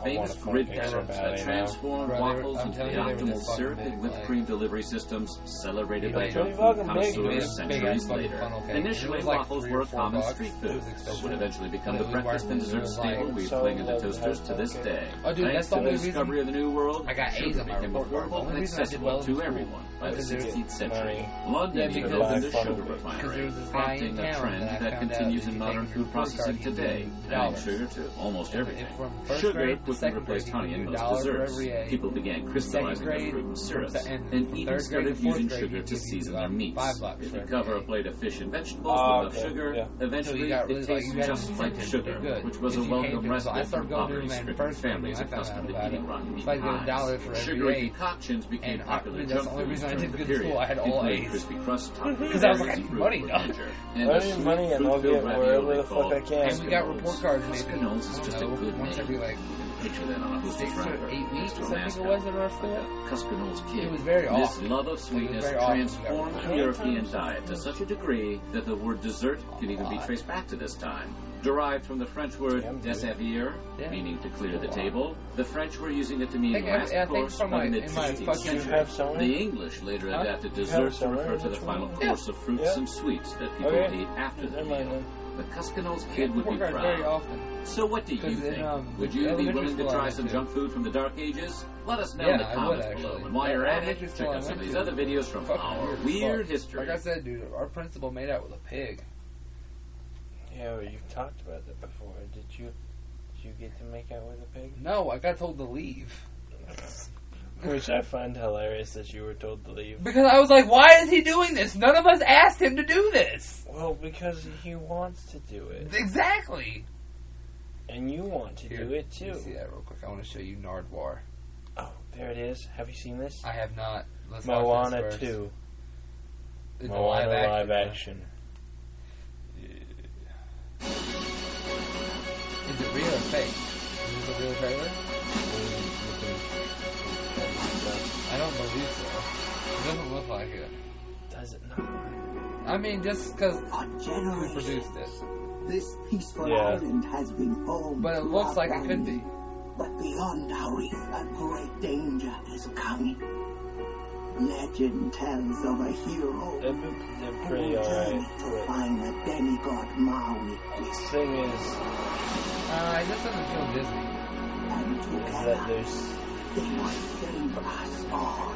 Speaker 7: famous grid patterns that transformed waffles into the optimal syrup and whipped cream delivery systems celebrated by junk food connoisseurs centuries later. Initially, waffles were a common street food, but would eventually become the breakfast and dessert staple we fling into toasters to this day. Thanks to the discovery of the New World, sugar became affordable and accessible to everyone by the 16th century. London even opened a sugar refinery, prompting a trend that continues in modern food processing today, adding sugar to almost everything. Sugar quickly replaced honey in most desserts. People began crystallizing their fruit in syrups, and even started using sugar to season their meats. If you cover a plate of fish and vegetables with enough sugar,
Speaker 3: Yeah.
Speaker 7: eventually
Speaker 1: got
Speaker 7: it
Speaker 1: really,
Speaker 7: tastes
Speaker 1: like, you
Speaker 7: just
Speaker 1: got
Speaker 7: like
Speaker 1: incentive to
Speaker 7: sugar,
Speaker 1: do good.
Speaker 7: which was
Speaker 1: If
Speaker 7: a
Speaker 1: you
Speaker 7: welcome
Speaker 1: came to-
Speaker 7: respite
Speaker 1: I
Speaker 7: for
Speaker 1: started going to
Speaker 7: poverty
Speaker 1: them
Speaker 7: stricken
Speaker 1: first
Speaker 7: families
Speaker 1: when I found out
Speaker 7: accustomed to
Speaker 1: about
Speaker 7: eating
Speaker 1: it.
Speaker 7: rotten meat
Speaker 1: So I get
Speaker 7: pies.
Speaker 1: $1 for every
Speaker 7: Sugary
Speaker 1: day.
Speaker 7: concoctions became
Speaker 1: And
Speaker 7: popular
Speaker 1: that's
Speaker 7: junk
Speaker 1: the only
Speaker 7: foods
Speaker 1: reason I
Speaker 7: during
Speaker 1: did
Speaker 7: the
Speaker 1: good in
Speaker 7: period,
Speaker 1: school. I had all
Speaker 7: including
Speaker 1: A's.
Speaker 7: crispy crust topped with
Speaker 1: Because I was like, I
Speaker 7: berries,
Speaker 1: need
Speaker 7: fruit,
Speaker 1: money,
Speaker 7: or
Speaker 1: dog.
Speaker 7: ginger,
Speaker 3: I
Speaker 7: and a
Speaker 3: need
Speaker 7: sweet
Speaker 3: money and I'll
Speaker 7: fruit-filled
Speaker 3: get wherever
Speaker 7: ravioli
Speaker 3: the fuck I
Speaker 7: called
Speaker 3: can.
Speaker 1: And we got
Speaker 7: Eskimos.
Speaker 1: report cards maybe,
Speaker 7: Eskimos is
Speaker 1: I
Speaker 7: just
Speaker 1: don't
Speaker 7: a
Speaker 1: know,
Speaker 7: good
Speaker 1: once
Speaker 7: name.
Speaker 1: every like
Speaker 7: Picture that on a
Speaker 1: 6
Speaker 7: hostess
Speaker 1: or
Speaker 7: wrapper
Speaker 1: 8 weeks,
Speaker 7: next to a
Speaker 1: I think it
Speaker 7: mascot,
Speaker 1: was in our
Speaker 7: like
Speaker 1: school.
Speaker 7: a Cuscanol's kid.
Speaker 1: It was very
Speaker 7: This
Speaker 1: often.
Speaker 7: love of sweetness
Speaker 1: very often.
Speaker 7: transformed the European diet to such a degree that the word dessert can even be traced back to this time. Derived from the French word desservir, meaning to clear the table, the French were using it to mean last course
Speaker 1: from
Speaker 7: by the
Speaker 1: my, in my
Speaker 7: mid-16th
Speaker 1: fucking...
Speaker 3: You have someone?
Speaker 7: The English later adapted
Speaker 3: You
Speaker 7: dessert
Speaker 3: have
Speaker 7: to
Speaker 3: someone?
Speaker 7: refer to the
Speaker 3: Which
Speaker 7: final
Speaker 3: one?
Speaker 7: course of fruits
Speaker 3: Yeah.
Speaker 7: and sweets that people
Speaker 3: Okay.
Speaker 7: ate after the
Speaker 3: Never mind
Speaker 7: meal.
Speaker 3: then.
Speaker 7: The Cuscanol's kid would be
Speaker 1: report cards very
Speaker 7: proud.
Speaker 1: often.
Speaker 7: So what do you
Speaker 1: 'Cause in,
Speaker 7: think? Would you be
Speaker 1: elementary
Speaker 7: willing to
Speaker 1: school I
Speaker 7: try
Speaker 1: went
Speaker 7: some
Speaker 1: to.
Speaker 7: junk food from the Dark Ages? Let us know
Speaker 1: Yeah,
Speaker 7: in the
Speaker 1: I would,
Speaker 7: comments
Speaker 1: actually.
Speaker 7: below. And while you're at
Speaker 1: Elementary
Speaker 7: it,
Speaker 1: school
Speaker 7: check
Speaker 1: I
Speaker 7: out some of
Speaker 1: went
Speaker 7: these
Speaker 1: to.
Speaker 7: other videos from
Speaker 1: Fucking
Speaker 7: our
Speaker 1: as
Speaker 7: weird
Speaker 1: fuck.
Speaker 7: history.
Speaker 1: Like I said, dude, our principal made out with a pig.
Speaker 3: Yeah, well, you've talked about that before. Did you get to make out with a pig?
Speaker 1: No, I got told to leave.
Speaker 3: Which I find hilarious that you were told to leave.
Speaker 1: Because I was like, why is he doing this? None of us asked him to do this.
Speaker 3: Well, because he wants to do it.
Speaker 1: Exactly.
Speaker 3: And you want to do it
Speaker 1: Let me
Speaker 3: too.
Speaker 1: see that real quick. I want to show you Nardwar.
Speaker 3: Oh, there it is. Have you seen this?
Speaker 1: I have not. Let's watch
Speaker 3: Moana
Speaker 1: this first.
Speaker 3: 2.
Speaker 1: It's a
Speaker 3: Moana live
Speaker 1: huh?
Speaker 3: action.
Speaker 1: Is it real or fake? Is this a real trailer? I don't believe so. It doesn't look like it.
Speaker 3: Does it not?
Speaker 1: I mean, just because
Speaker 5: For
Speaker 1: we
Speaker 5: generations,
Speaker 1: produced it.
Speaker 5: this peaceful
Speaker 3: Yeah.
Speaker 5: island has been home
Speaker 1: But it
Speaker 5: to
Speaker 1: looks
Speaker 5: our
Speaker 1: like it could
Speaker 5: family.
Speaker 1: be.
Speaker 5: But beyond our reef, a great danger is coming. Legend tells of a hero
Speaker 3: They're
Speaker 5: who
Speaker 3: pretty
Speaker 5: will journey
Speaker 3: alright.
Speaker 5: to find the demigod Maui
Speaker 3: The thing is
Speaker 1: It just doesn't feel Disney.
Speaker 5: and
Speaker 3: that
Speaker 5: together
Speaker 3: there's
Speaker 5: they will save us all.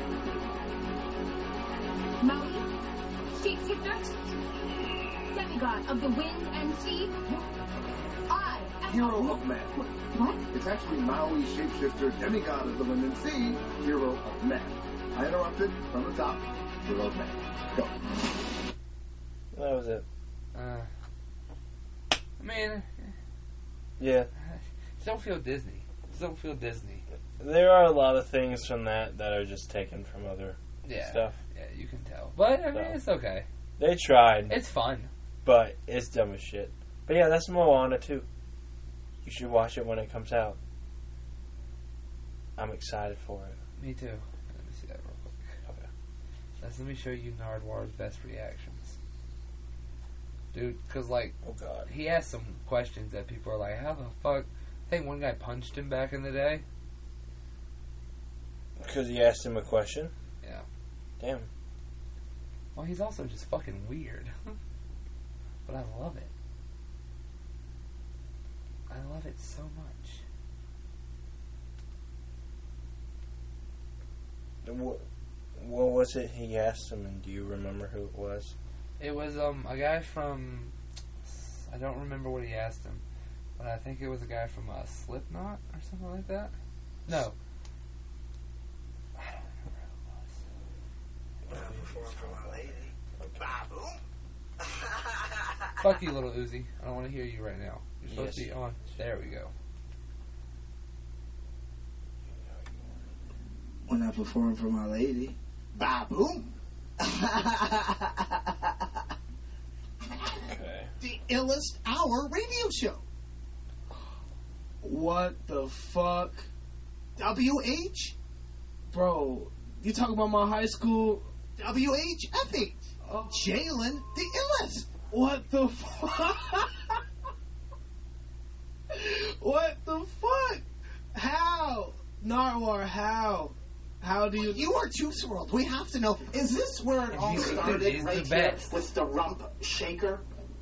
Speaker 2: Maui, shapeshifter, demigod of the wind and sea. I am
Speaker 8: Hero of man.
Speaker 2: What?
Speaker 8: It's actually Maui, shapeshifter, demigod of the wind and sea, hero of man. I interrupted from the top. Hero of man. Go.
Speaker 3: that was it.
Speaker 1: I mean,
Speaker 3: Yeah.
Speaker 1: just don't feel Disney. Just don't feel Disney.
Speaker 3: There are a lot of things from that are just taken from other
Speaker 1: Yeah.
Speaker 3: stuff.
Speaker 1: Yeah, you can tell. But, I mean,
Speaker 3: So.
Speaker 1: it's okay.
Speaker 3: They tried,
Speaker 1: It's fun.
Speaker 3: but it's dumb as shit. But yeah, that's Moana too. You should watch it when it comes out. I'm excited for it.
Speaker 1: Me too. Let me see that real quick.
Speaker 3: Okay.
Speaker 1: Let me show you Nardwar's best reactions. Dude, because, like,
Speaker 3: Oh god.
Speaker 1: he asked some questions that people are like, how the fuck? I think one guy punched him back in the day.
Speaker 3: Because he asked him a question?
Speaker 1: Yeah.
Speaker 3: Damn.
Speaker 1: Well, he's also just fucking weird. But I love it. I love it so much.
Speaker 3: What was it he asked him, and do you remember who it was?
Speaker 1: It was a guy from, I don't remember what he asked him, but I think it was a guy from Slipknot or something like that. No. I don't remember who it was. Fuck you, little Uzi. I don't want to hear you right now. You're supposed to be on. There we go.
Speaker 9: When I perform for my lady, ba-boom.
Speaker 3: Okay.
Speaker 9: The Illest Hour radio show. What the fuck? WH? Bro, you talk about my high school WH epic. Jalen, the illest. What the fuck? What the fuck? How? Nardwar, how? How do you...
Speaker 5: You are Juice WRLD. We have to know. Is this where it all
Speaker 1: He's
Speaker 5: started
Speaker 1: the
Speaker 5: right here
Speaker 1: best.
Speaker 5: with the rump shaker?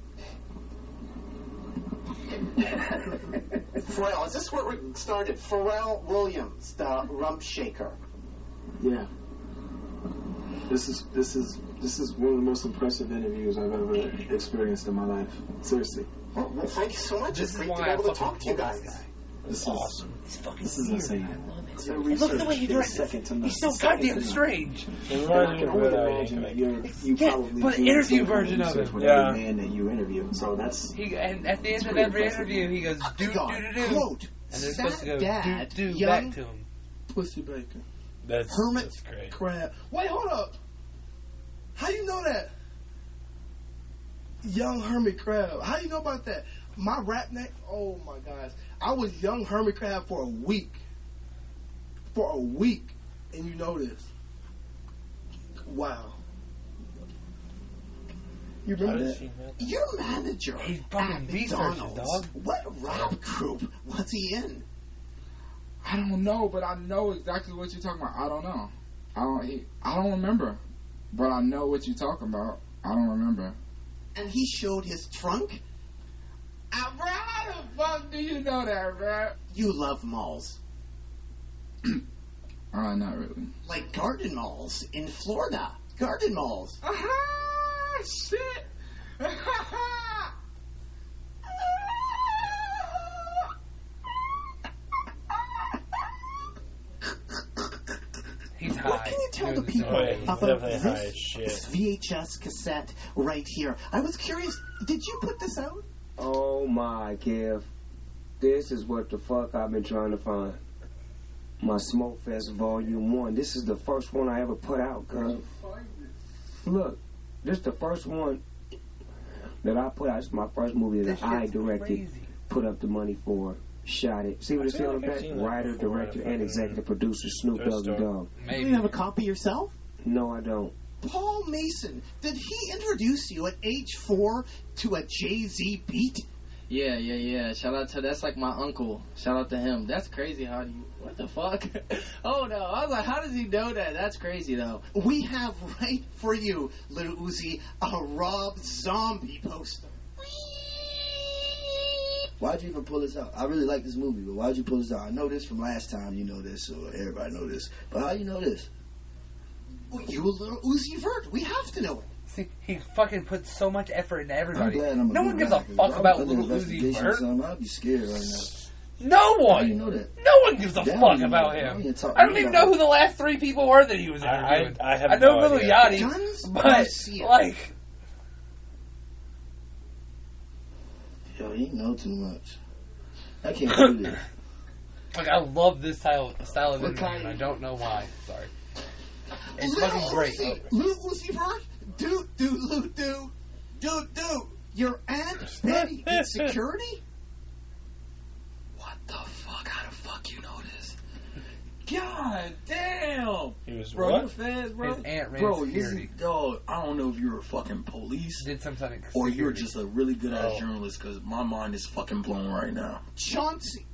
Speaker 5: Pharrell, is this where it started? Pharrell Williams, the rump shaker.
Speaker 10: Yeah. This is one of the most impressive interviews I've ever experienced in my life. Seriously.
Speaker 5: Well, thank you so much.
Speaker 1: This
Speaker 5: It's
Speaker 1: is
Speaker 5: great to
Speaker 1: why
Speaker 5: be
Speaker 1: I
Speaker 5: able to
Speaker 1: fucking
Speaker 5: talk to you
Speaker 1: love this
Speaker 5: guys.
Speaker 1: guy.
Speaker 10: This is
Speaker 3: awesome.
Speaker 10: This is insane.
Speaker 1: And look at the way he directs it. He's so goddamn strange.
Speaker 3: It
Speaker 10: I
Speaker 3: reminds me
Speaker 10: can
Speaker 3: of
Speaker 10: only
Speaker 3: Red Eye.
Speaker 10: imagine that you
Speaker 1: Yeah,
Speaker 10: probably
Speaker 1: but
Speaker 10: do
Speaker 1: interview
Speaker 10: some
Speaker 1: version of
Speaker 10: research
Speaker 1: it.
Speaker 10: with
Speaker 3: Yeah.
Speaker 10: every man that you interview. So that's
Speaker 1: And at the end of
Speaker 10: pretty
Speaker 1: every
Speaker 10: impressive.
Speaker 1: interview, he goes, do,
Speaker 9: God,
Speaker 1: do, do, do.
Speaker 9: quote,
Speaker 1: And they're supposed to go,
Speaker 9: Dad,
Speaker 1: do,
Speaker 9: young
Speaker 1: back to him.
Speaker 9: Pussy Baker.
Speaker 3: That's
Speaker 9: Hermit
Speaker 3: great.
Speaker 9: Crab. Wait, hold up. How you know that? Young Hermit Crab. How you know about that? My rap name? Oh my gosh. I was Young Hermit Crab for a week. For a week. And you know this. Wow. You
Speaker 3: How
Speaker 9: remember
Speaker 3: does
Speaker 9: that?
Speaker 3: she know?
Speaker 9: Your manager
Speaker 1: He's fucking
Speaker 9: at
Speaker 1: researches,
Speaker 9: McDonald's.
Speaker 1: dog.
Speaker 9: What rap group was he in?
Speaker 11: I don't know, but I know exactly what you're talking about. I don't know. I don't remember. But I know what you're talking about. I don't remember.
Speaker 9: And he showed his trunk?
Speaker 11: Bro, how the fuck do you know that, bro?
Speaker 9: You love malls.
Speaker 11: Not really.
Speaker 9: Like garden malls in Florida. Garden malls.
Speaker 11: Aha! Shit!
Speaker 1: He's high.
Speaker 9: What can you tell the
Speaker 1: Doing
Speaker 9: people
Speaker 3: Oh, yeah, he's
Speaker 9: about
Speaker 3: definitely high as
Speaker 9: this
Speaker 3: shit.
Speaker 9: VHS cassette right here? I was curious, did you put this out?
Speaker 12: Oh my, Kev. This is what the fuck I've been trying to find. My Smoke Fest Volume 1. This is the first one I ever put out, girl. Look, this is the first one that I put out. It's my first movie that I directed, put up the money for, shot it. See what it says on the back? Writer, director, and executive producer Snoop Doggy Dogg.
Speaker 9: Do you have a copy yourself?
Speaker 12: No, I don't.
Speaker 9: Paul Mason, did he introduce you at age 4 to a Jay-Z beat?
Speaker 13: Yeah. Shout out to, that's like my uncle. Shout out to him. That's crazy. How do you, what the fuck? Oh no, I was like, how does he know that? That's crazy though.
Speaker 9: We have right for you, Little Uzi, a Rob Zombie poster.
Speaker 14: Why'd you even pull this out? I really like this movie, but why'd you pull this out? I know this from last time, you know this, or everybody know this. But how you know this?
Speaker 9: Well, you a Little Uzi Vert. We have to know it.
Speaker 1: See, he fucking puts so much effort into everybody.
Speaker 14: I'm glad I'm
Speaker 1: No one gives a fuck about Little Uzi Vert.
Speaker 14: I'd be scared right now.
Speaker 1: No one.
Speaker 14: How do you know that?
Speaker 1: No one gives a fuck about him. I don't even know who the last 3 people were that he was interviewing.
Speaker 3: I have
Speaker 1: I know
Speaker 3: no
Speaker 1: Little
Speaker 3: idea.
Speaker 1: Yachty, but like,
Speaker 14: Yo, you know too much. I can't do this.
Speaker 1: like I love this style of
Speaker 9: What
Speaker 1: interview,
Speaker 9: kind?
Speaker 1: and I don't know why. Sorry. It's
Speaker 9: Little
Speaker 1: fucking great.
Speaker 9: Uzi, Little Uzi Vert, do. Your Aunt Betty in security?
Speaker 13: What the fuck? How the fuck you know this?
Speaker 9: God damn!
Speaker 3: He was
Speaker 13: Bro,
Speaker 3: what?
Speaker 13: you fast, bro?
Speaker 1: His aunt ran
Speaker 9: Bro,
Speaker 1: security.
Speaker 9: dog, I don't know if you're a fucking police
Speaker 1: Did some kind of
Speaker 9: or you're
Speaker 1: security.
Speaker 9: just a really good ass journalist because my mind is fucking blown right now. Chauncey.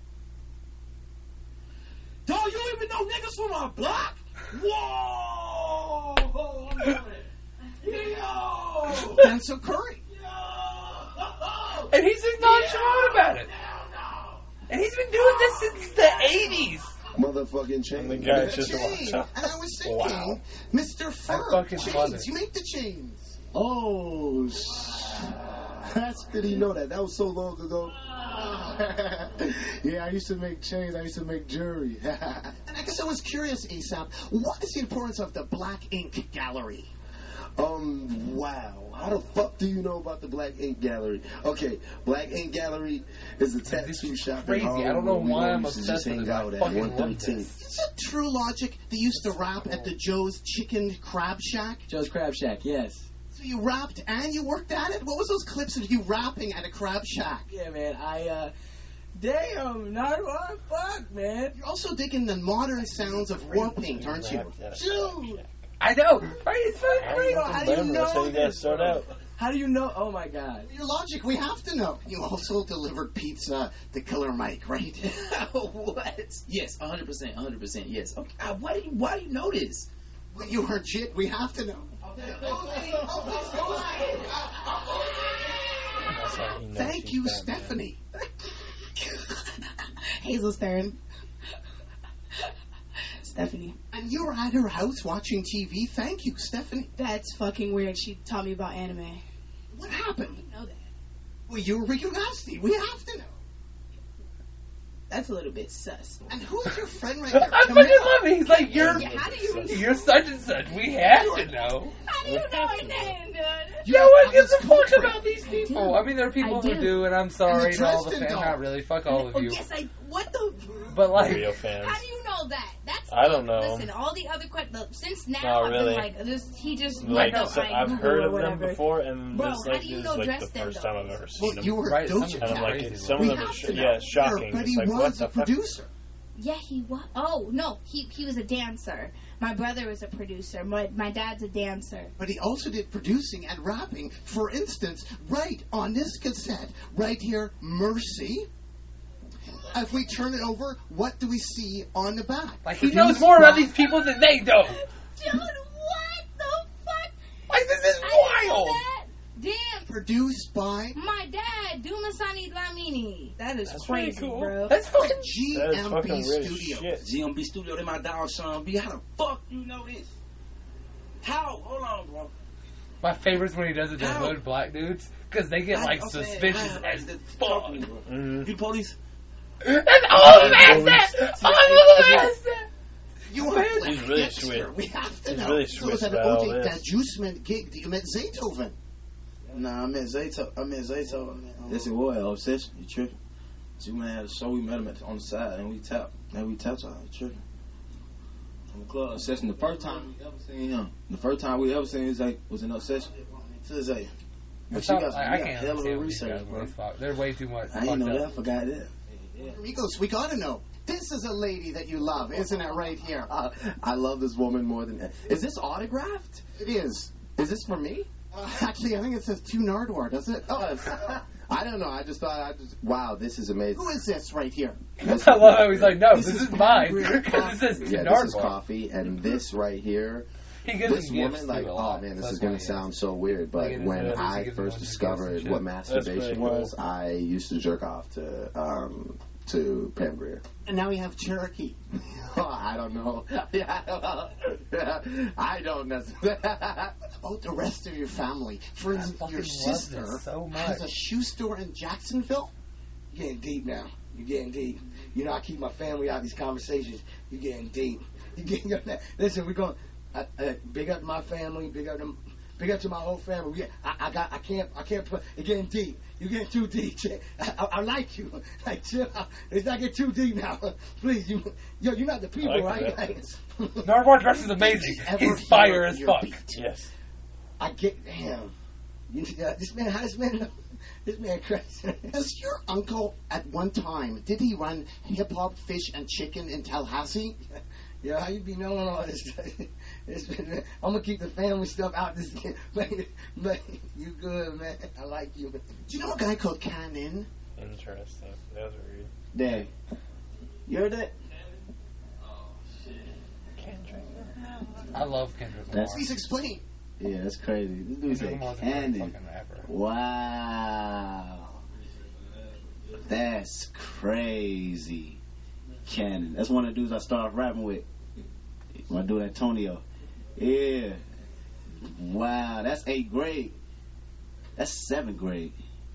Speaker 9: Dog, you don't even know niggas from our block? Whoa! I'm doing it. Yo! Denzel Curry.
Speaker 1: And he's just nonchalant about it. And he's been doing this since the 80s.
Speaker 14: Motherfucking chain.
Speaker 3: The guy's just
Speaker 9: Chain.
Speaker 3: watch.
Speaker 9: And I was thinking,
Speaker 3: Wow.
Speaker 9: Mr. Fur,
Speaker 1: fucking love
Speaker 9: chains.
Speaker 1: it.
Speaker 9: You make the chains.
Speaker 14: Oh, that's did he know that? That was so long ago. Yeah, I used to make chains. I used to make jewelry.
Speaker 9: And I guess I was curious, ASAP, what is the importance of the Black Ink Gallery?
Speaker 14: Wow. How the fuck do you know about the Black Ink Gallery? Okay, Black Ink Gallery is a tattoo shop
Speaker 1: crazy.
Speaker 14: in Harlem.
Speaker 1: I don't know
Speaker 14: where we
Speaker 1: why
Speaker 14: all
Speaker 1: I'm
Speaker 14: used to
Speaker 1: obsessed
Speaker 14: just
Speaker 1: with
Speaker 14: hang
Speaker 1: it. I
Speaker 14: out at
Speaker 1: fucking love
Speaker 14: 113.
Speaker 1: this.
Speaker 9: Is it True Logic? They used to rap at the Joe's Chicken Crab Shack.
Speaker 13: Joe's Crab Shack, yes.
Speaker 9: So you rapped and you worked at it? What was those clips of you rapping at a crab shack?
Speaker 13: Yeah, man, damn, not what fuck, man.
Speaker 9: You're also digging the modern sounds of war paint, aren't you?
Speaker 13: Dude!
Speaker 1: I know, right? It's fucking
Speaker 13: Great.
Speaker 1: great.
Speaker 13: How do you know
Speaker 3: That's how you guys
Speaker 13: this,
Speaker 3: start
Speaker 13: bro?
Speaker 3: out.
Speaker 13: How do you know? Oh my god.
Speaker 9: Your logic, we have to know. You also delivered pizza to Killer Mike, right?
Speaker 13: What? Yes, 100%, yes. Okay, why do you know this?
Speaker 9: Well, you heard shit, we have to know.
Speaker 3: That's how he knows
Speaker 9: Thank
Speaker 3: he's
Speaker 9: you,
Speaker 3: Batman.
Speaker 9: Stephanie.
Speaker 15: Hazel Stern. Stephanie.
Speaker 9: And you were at her house watching TV. Thank you, Stephanie.
Speaker 15: That's fucking weird. She taught me about anime.
Speaker 9: What happened?
Speaker 15: I didn't know that.
Speaker 9: Well, you were Riku Nasty. We have to know.
Speaker 15: That's a little bit sus.
Speaker 9: And who's your friend right there?
Speaker 1: I fucking love it. He's like, you're such and such. We have to know.
Speaker 15: How do you know her name, dude?
Speaker 1: No one gives a fuck about these people. I mean, there are people who do, and I'm sorry to all the fans. Not really. Fuck all of you.
Speaker 15: Yes, what the?
Speaker 1: But like,
Speaker 3: real fans.
Speaker 15: How do you know that? That's
Speaker 3: I don't know.
Speaker 15: Listen, all the other questions since now,
Speaker 3: Not
Speaker 15: I've
Speaker 3: really.
Speaker 15: been like, he just
Speaker 3: Like,
Speaker 15: so
Speaker 3: I've heard of them before, and
Speaker 15: Bro,
Speaker 3: this
Speaker 15: how
Speaker 3: like
Speaker 15: do you
Speaker 3: is
Speaker 15: know
Speaker 3: like the
Speaker 15: Dresden,
Speaker 3: first time I've ever seen
Speaker 9: Well,
Speaker 3: them.
Speaker 9: you were
Speaker 1: Right,
Speaker 9: Doja
Speaker 3: And I'm like,
Speaker 1: crazy.
Speaker 3: some of
Speaker 9: We
Speaker 3: them
Speaker 9: have
Speaker 3: are
Speaker 9: to know.
Speaker 3: yeah, shocking.
Speaker 9: But
Speaker 3: It's
Speaker 9: he
Speaker 3: like, what
Speaker 9: was
Speaker 3: the
Speaker 9: a
Speaker 3: fuck?
Speaker 9: producer.
Speaker 15: Yeah, he was. Oh no, he was a dancer. My brother was a producer. My dad's a dancer.
Speaker 9: But he also did producing and rapping. For instance, right on this cassette, right here, Mercy. If we turn it over, what do we see on the back?
Speaker 1: Like he knows more about these people than they do.
Speaker 15: Dude, what the fuck?
Speaker 1: Like this is wild.
Speaker 15: Damn.
Speaker 9: Produced by
Speaker 15: My dad, Dumasani Dlamini. That is
Speaker 3: That's
Speaker 15: crazy,
Speaker 3: pretty cool.
Speaker 15: bro.
Speaker 1: That's fucking
Speaker 9: GMB
Speaker 3: really
Speaker 9: Studio.
Speaker 3: shit.
Speaker 16: GMB Studio, they my dog Sean B. How the fuck you know this? How? Hold on, bro.
Speaker 1: My favorite's when he does it to
Speaker 16: How?
Speaker 1: hood black dudes because they get like
Speaker 16: I'm saying,
Speaker 1: suspicious
Speaker 16: how?
Speaker 1: as
Speaker 16: The
Speaker 1: fuck.
Speaker 16: fuck, bro.
Speaker 3: Mhm.
Speaker 16: You police?
Speaker 1: That's all of that. All of that.
Speaker 9: You are
Speaker 3: He's really
Speaker 9: hipster.
Speaker 3: sweet.
Speaker 9: We have to
Speaker 3: He's
Speaker 9: know.
Speaker 3: really
Speaker 9: So it was
Speaker 3: sweet
Speaker 9: at an
Speaker 3: about all
Speaker 9: OJ
Speaker 3: this.
Speaker 9: Dajusman gig that you met Zaytoven.
Speaker 16: Nah, I met Zayto. Yes, it was Obsession. You tripping? So we had a show. We met him on the side, and we tapped. And we tapped on. You tripping? On the club Obsession. The first time we ever seen him. The first time we ever seen Zay was in Obsession. To Zay. But you got
Speaker 1: I
Speaker 16: hell
Speaker 1: can't
Speaker 16: of a
Speaker 1: understand what these
Speaker 16: research,
Speaker 1: guys
Speaker 16: bro.
Speaker 1: fuck. They're way too much.
Speaker 16: I ain't know
Speaker 1: fucked
Speaker 16: that.
Speaker 1: up.
Speaker 16: I forgot that.
Speaker 9: Amigos, we gotta know. This is a lady that you love, isn't it? Right here.
Speaker 14: I love this woman more than... Is this autographed?
Speaker 9: It is.
Speaker 14: Is this for me?
Speaker 9: Actually, I think it says to Nardwar, does it? Oh,
Speaker 14: I don't know. I just thought... Wow, this is amazing.
Speaker 9: who is this right here?
Speaker 1: I love how he's like, no, this is mine because it says to
Speaker 14: Yeah, this is
Speaker 1: Nardwar.
Speaker 14: coffee, and this right here...
Speaker 1: He gives
Speaker 14: This
Speaker 1: them gifts
Speaker 14: woman, like,
Speaker 1: too, a
Speaker 14: oh
Speaker 1: lot.
Speaker 14: man, this
Speaker 1: That's
Speaker 14: is going
Speaker 1: why
Speaker 14: to
Speaker 1: he
Speaker 14: sound so weird, but
Speaker 1: Like, it is
Speaker 14: when
Speaker 1: a-
Speaker 14: I
Speaker 1: he gives them
Speaker 14: first
Speaker 1: a bunch of
Speaker 14: discovered
Speaker 1: gifts and
Speaker 14: what
Speaker 1: shit.
Speaker 14: masturbation
Speaker 3: That's pretty
Speaker 14: was, I used to jerk off to Pam Grier.
Speaker 9: And now we have Cherokee.
Speaker 14: Oh, I don't know. I don't necessarily.
Speaker 9: About the rest of your family. For instance, your
Speaker 1: fucking love
Speaker 9: sister
Speaker 1: this so
Speaker 9: has
Speaker 1: much.
Speaker 9: a shoe store in Jacksonville.
Speaker 17: You're getting deep now. You're getting deep. You know, I keep my family out of these conversations. You're getting deep. You're getting up there. Listen, we're going. Big up to my family. Big up to my whole family. I can't put. You're getting deep. You're getting too deep. I like you. Like, chill out. Let's not get too deep now. Please, you're not the people, right? Like,
Speaker 1: Nardwar Dress is amazing. He's fire as fuck.
Speaker 3: Yes.
Speaker 17: I get. Damn. This man. How this man? This man crazy.
Speaker 9: Does your uncle at one time did he run Hip Hop Fish and Chicken in Tallahassee?
Speaker 17: Yeah, how you be knowing all this stuff? I'm gonna keep the family stuff out this game. But you good, man. I like you.
Speaker 9: Do you know a guy called Cannon?
Speaker 3: Interesting. That's weird.
Speaker 16: Dang. You heard that?
Speaker 1: I love Kendrick Lamar.
Speaker 9: Please explain.
Speaker 16: Yeah, that's crazy. This dude's
Speaker 1: Kendrick
Speaker 16: a
Speaker 1: Lamar's a great
Speaker 16: cannon.
Speaker 1: fucking rapper.
Speaker 16: Wow. That's crazy. Cannon. That's one of the dudes I started rapping with. My dude Antonio. Yeah. Wow, that's 8th grade. That's 7th grade.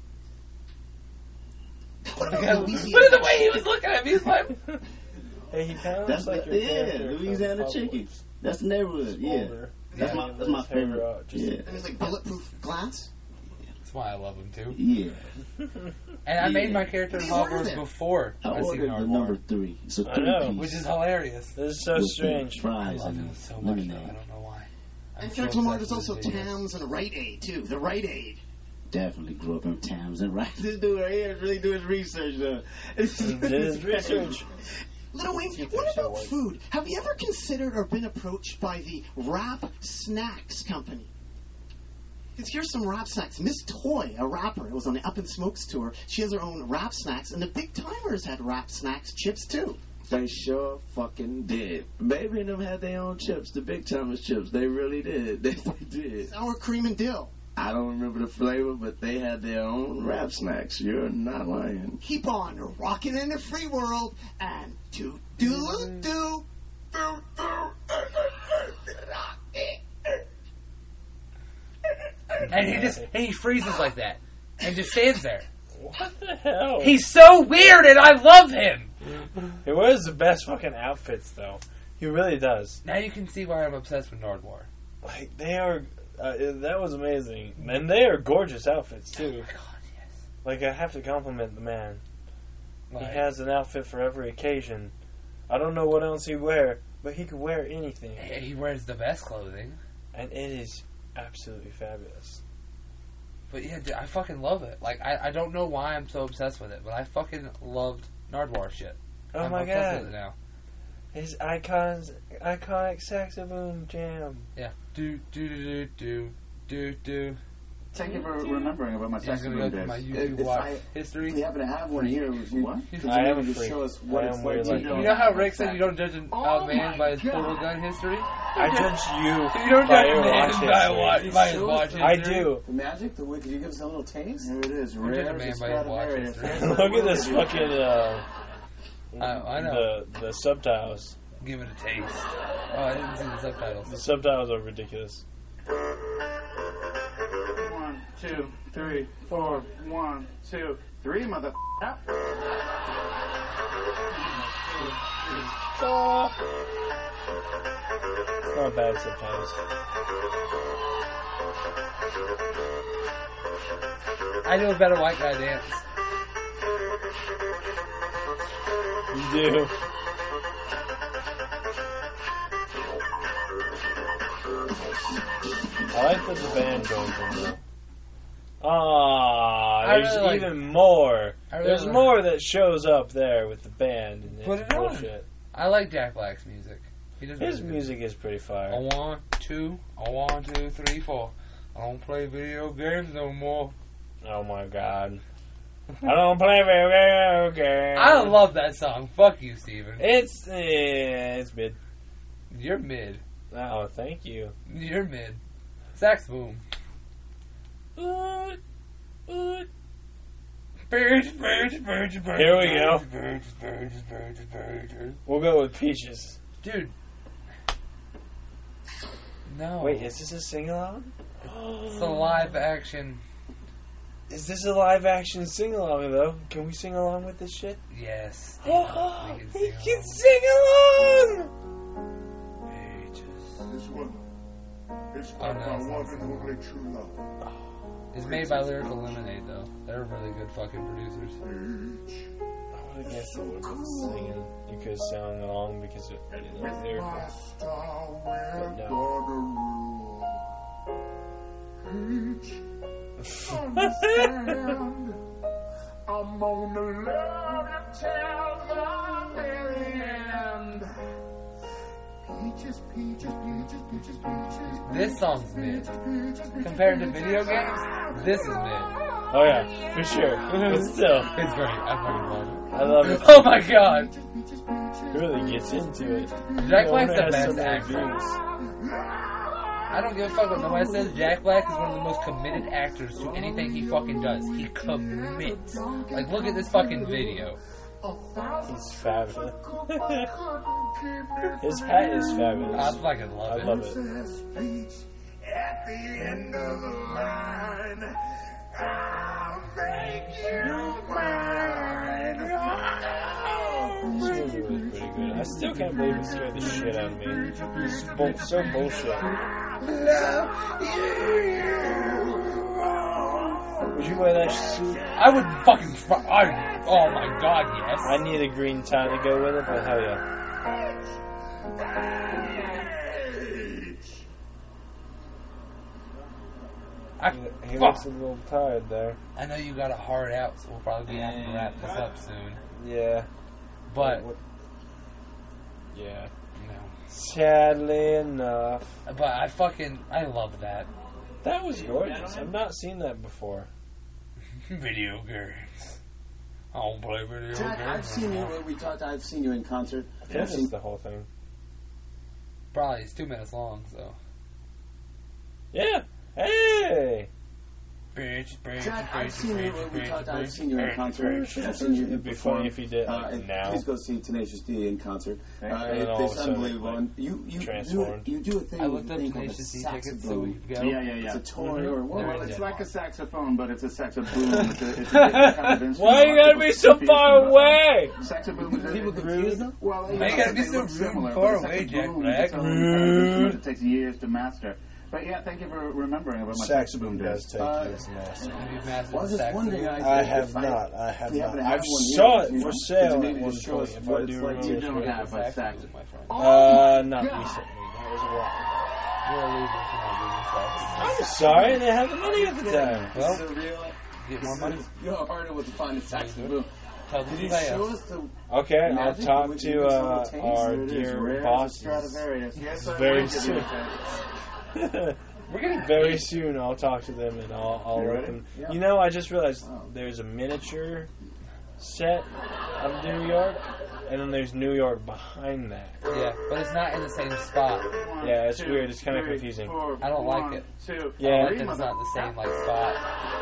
Speaker 1: Look at the way he was looking at me. He's like,
Speaker 3: hey, he kind of
Speaker 16: That's
Speaker 3: looks like
Speaker 16: the,
Speaker 3: your
Speaker 16: yeah,
Speaker 3: character
Speaker 16: Louisiana
Speaker 3: from
Speaker 16: Chickens. That's the neighborhood. Yeah.
Speaker 3: Older.
Speaker 16: That's my favorite. Yeah.
Speaker 9: And it's like bulletproof glass.
Speaker 1: That's why I love him too.
Speaker 16: Yeah.
Speaker 1: And I made my character in
Speaker 9: What do you
Speaker 1: Hogwarts
Speaker 9: order?
Speaker 1: before
Speaker 16: I
Speaker 1: I seen
Speaker 16: ordered the
Speaker 1: Nardwar,
Speaker 16: number 3. It's a
Speaker 3: I know.
Speaker 16: 3-piece.
Speaker 1: which is hilarious.
Speaker 3: This is so
Speaker 16: with
Speaker 3: strange.
Speaker 16: Fries
Speaker 1: I love
Speaker 16: and
Speaker 1: him so much though. I
Speaker 16: lemonade.
Speaker 1: don't know why. I'm
Speaker 9: And
Speaker 1: so
Speaker 9: Kendrick Lamar,
Speaker 1: obsessed
Speaker 9: there's
Speaker 1: with
Speaker 9: also
Speaker 1: his videos.
Speaker 9: Tams and Rite Aid too. The Rite Aid.
Speaker 16: Definitely grew up in Tams and right. This dude right here is really doing his research though.
Speaker 3: His research.
Speaker 9: Little Wayne, what about food? Have you ever considered or been approached by the Rap Snacks Company? Because here's some rap snacks. Miss Toy, a rapper, was on the Up in Smokes tour. She has her own rap snacks, and the Big Timers had rap snacks chips too.
Speaker 14: They sure fucking did. Baby and them had their own chips, the Big Timers chips. They really did. They did.
Speaker 9: Sour cream and dill.
Speaker 14: I don't remember the flavor, but they had their own rap snacks. You're not lying.
Speaker 9: Keep on rocking in the free world and do do do.
Speaker 1: And he freezes like that and just stands there.
Speaker 3: What the hell?
Speaker 1: He's so weird, and I love him.
Speaker 3: He wears the best fucking outfits, though. He really does.
Speaker 1: Now you can see why I'm obsessed with Nardwuar.
Speaker 3: Like, they are... that was amazing. And they are gorgeous outfits, too.
Speaker 1: Oh my god, yes.
Speaker 3: Like, I have to compliment the man.
Speaker 1: Like,
Speaker 3: he has an outfit for every occasion. I don't know what else he'd wear, but he could wear anything.
Speaker 1: He wears the best clothing.
Speaker 3: And it is absolutely fabulous.
Speaker 1: But yeah, dude, I fucking love it. Like, I don't know why I'm so obsessed with it, but I fucking loved Nardwuar shit.
Speaker 3: Oh
Speaker 1: I'm
Speaker 3: my
Speaker 1: obsessed
Speaker 3: god.
Speaker 1: with it now.
Speaker 3: His iconic saxophone jam.
Speaker 1: Yeah. Do, do, do, do, do, do.
Speaker 18: Thank you for remembering about my saxophone days.
Speaker 1: My YouTube watch history.
Speaker 18: If we happen to have one here, what?
Speaker 3: I am
Speaker 18: just show us what it's like.
Speaker 1: You know how Rick said you don't judge a man by his portal gun history?
Speaker 3: I judge you.
Speaker 1: You don't
Speaker 3: by
Speaker 1: judge a
Speaker 3: your
Speaker 1: man
Speaker 3: watch
Speaker 1: by his watch history.
Speaker 3: I do.
Speaker 18: The magic, the way, could you give us a little taste? Here it is.
Speaker 1: Don't judge a man by his watch history.
Speaker 3: Look at this fucking,
Speaker 1: I know.
Speaker 3: The subtitles.
Speaker 1: Give it a taste. Oh, I didn't see the subtitles.
Speaker 3: The subtitles are ridiculous.
Speaker 18: 1, 2, 3, 4. 1, 2, 3, motherfucker.
Speaker 3: It's not bad subtitles.
Speaker 1: I do a better white guy dance.
Speaker 3: You do. I like that the band goes in there. There's
Speaker 1: really
Speaker 3: even more.
Speaker 1: really
Speaker 3: There's
Speaker 1: like-
Speaker 3: more that shows up there with the band and
Speaker 1: Put
Speaker 3: it's
Speaker 1: it on.
Speaker 3: bullshit.
Speaker 1: I like Jack Black's music. He does
Speaker 3: His
Speaker 1: really good.
Speaker 3: music is pretty fire.
Speaker 1: A 1, 2, a 1, 2, 3, 4. I don't play video games no more.
Speaker 3: Oh my god. I don't play video games.
Speaker 1: I love that song. Fuck you, Steven.
Speaker 3: It's mid.
Speaker 1: You're mid.
Speaker 3: Oh, thank you.
Speaker 1: You're mid. Sax boom.
Speaker 3: Here
Speaker 1: Here
Speaker 3: we go. We'll go with Peaches.
Speaker 1: Dude. No.
Speaker 3: Wait, is this a sing-along?
Speaker 1: It's a live action.
Speaker 3: Is this a live action sing-along, though? Can we sing along with this shit?
Speaker 1: Yes.
Speaker 3: We can sing along!
Speaker 5: This one is
Speaker 1: Oh, no,
Speaker 5: my
Speaker 1: it's not
Speaker 5: one and only true love.
Speaker 1: It's made by Lyrical Lemonade, though. They're really good fucking producers.
Speaker 3: I would have guessed it would have been singing. You could have sung along because it was lyrical. But no.
Speaker 5: Understand, I'm gonna love you till the very end. Peaches, peaches, peaches, peaches, peaches.
Speaker 1: This song's mid. Compared to video games, this is mid.
Speaker 3: Oh yeah, for sure. But still.
Speaker 1: It's great. I fucking love it.
Speaker 3: I love it.
Speaker 1: Oh my god.
Speaker 3: He really gets into it.
Speaker 1: Jack
Speaker 3: He
Speaker 1: Black's
Speaker 3: only
Speaker 1: the
Speaker 3: has so
Speaker 1: best
Speaker 3: many
Speaker 1: actor.
Speaker 3: views.
Speaker 1: I don't give a fuck what nobody says. Jack Black is one of the most committed actors to anything he fucking does. He commits. Like, look at this fucking video.
Speaker 3: He's fabulous. His hat is fabulous.
Speaker 1: I fucking love it.
Speaker 3: I love it.
Speaker 5: At the end of the line, I'll make you mine.
Speaker 3: This movie was pretty good. I still can't believe it scared the shit out of me. It's so bullshit. Would you wear that suit?
Speaker 1: I would fucking oh my god, yes.
Speaker 3: I need a green tie to go with it, but hell yeah. He looks a little tired there.
Speaker 1: I know you got a hard out, so we'll probably be having to wrap this up soon.
Speaker 3: Yeah.
Speaker 1: But
Speaker 3: yeah.
Speaker 1: No.
Speaker 3: Sadly enough.
Speaker 1: But I love that.
Speaker 3: That was gorgeous. I've not seen that before.
Speaker 1: Video games. I don't play video
Speaker 18: Jack,
Speaker 1: games.
Speaker 18: I've seen you when we talked. I've seen you in concert.
Speaker 3: I think it's the whole thing.
Speaker 1: Probably it's 2 minutes long, so.
Speaker 3: Yeah. Hey.
Speaker 10: Jack, I've seen you. I've seen you in concert. I've seen you
Speaker 3: It'd be funny if you did now.
Speaker 10: Please go see Tenacious D in concert.
Speaker 3: It's
Speaker 10: unbelievable. You do a thing.
Speaker 1: I looked up Tenacious D tickets so we could go.
Speaker 18: Yeah.
Speaker 10: It's a toy or what?
Speaker 18: Well, it's like a saxophone, but it's a saxophone. It's a different kind of instrument.
Speaker 3: Why you gotta be so far away?
Speaker 18: Saxophone is
Speaker 17: people confuse them.
Speaker 18: Well,
Speaker 1: Why you gotta be so
Speaker 18: far
Speaker 1: away, Jack Black?
Speaker 18: It takes years to master. But yeah, thank you for remembering about my
Speaker 3: saxophone does take years to master.
Speaker 10: I was just wondering.
Speaker 3: I have not. I saw it for sale at one point. If I do remember.
Speaker 18: You don't have a saxophone, my friend.
Speaker 3: Not recently. That was a while. I'm sorry, I didn't have the money at the time.
Speaker 1: Well, get more money.
Speaker 10: You're harder with to find a saxophone.
Speaker 1: Tell them to pay us.
Speaker 3: Okay, I'll talk to our dear bosses very soon.
Speaker 1: We're getting
Speaker 3: very soon. I'll talk to them and I'll work them. You know, I just realized there's a miniature set of New York, and then there's New York behind that.
Speaker 1: Yeah, but it's not in the same spot.
Speaker 3: Yeah, it's weird. It's kind of confusing.
Speaker 1: I don't like it.
Speaker 3: Yeah,
Speaker 1: it's not the same like spot.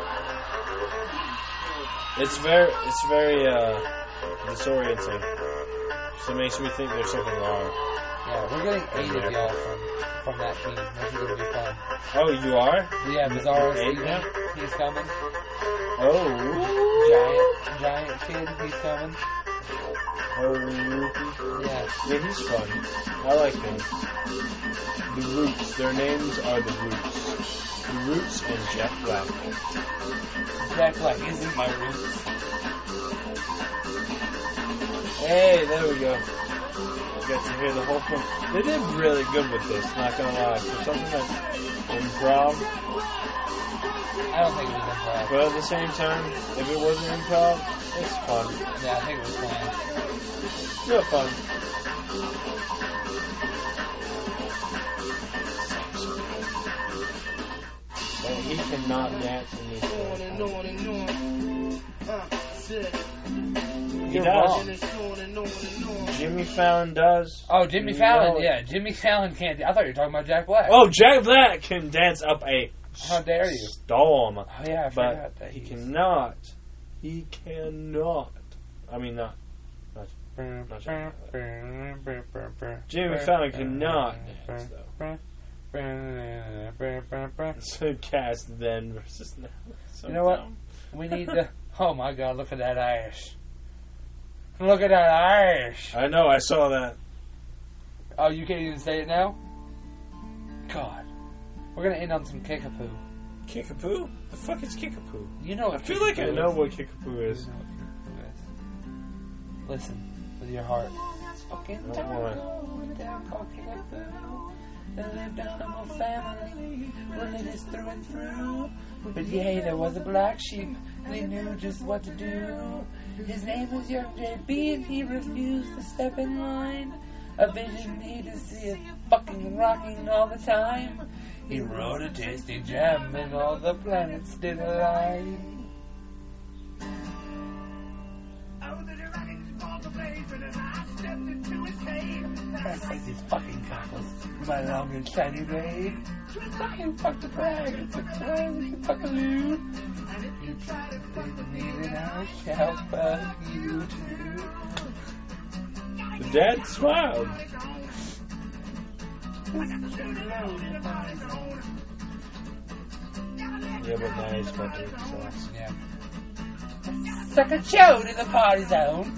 Speaker 3: It's very disorienting. So it makes me think there's something wrong.
Speaker 1: Yeah, we're getting 8 of y'all from that team, which is going to be fun.
Speaker 3: Oh, you are?
Speaker 1: Yeah, Bizarro
Speaker 3: 8 now?
Speaker 1: He's coming.
Speaker 3: Oh.
Speaker 1: Giant kid, he's coming.
Speaker 3: Oh,
Speaker 1: yeah.
Speaker 3: Yeah, he's fun. I like him. The Roots. Their names are the Roots. The Roots and Jack Black.
Speaker 1: Jack Black isn't my Roots.
Speaker 3: Hey, there we go. Got to hear the whole thing. They did really good with this, not gonna lie. For something that's improv.
Speaker 1: I don't think it was improv.
Speaker 3: But at the same time, if it wasn't improv, it's fun.
Speaker 1: Yeah, I think it was planned.
Speaker 3: Real fun. And he cannot dance in these things. He does. Jimmy Fallon does.
Speaker 1: Oh, Jimmy Fallon, yeah. Jimmy Fallon can't. I thought you were talking about Jack Black.
Speaker 3: Oh, Jack Black can dance up a
Speaker 1: How dare you?
Speaker 3: storm.
Speaker 1: Oh, yeah, I forgot that.
Speaker 3: He cannot. He cannot. I mean, not Jimmy Fallon cannot dance, though. So cast then versus now. So
Speaker 1: you know what? We need to... Oh, my God, look at that Irish. Look at that Irish.
Speaker 3: I know, I saw that.
Speaker 1: Oh, you can't even say it now? God. We're going to end on some kickapoo.
Speaker 3: Kickapoo? The fuck is kickapoo?
Speaker 1: You know what
Speaker 3: I feel like I know what kickapoo is.
Speaker 1: You know what kickapoo is. Listen with your heart. Fucking they lived on a more family, religious through and through. But yay, there was a black sheep, they knew just what to do. His name was Young JB and he refused to step in line. A vision he to see it fucking rocking all the time. He wrote a tasty gem and all the planets did align. That's like these fucking cockles. My long and shiny blade. Fucking fuck the brag. It's a crazy fuckaloo. And if you try to fuck me, then I shall fuck you too.
Speaker 3: The dad smiled. Yeah, but now he's fucking sauce.
Speaker 1: Yeah. Suck a chode in the party zone.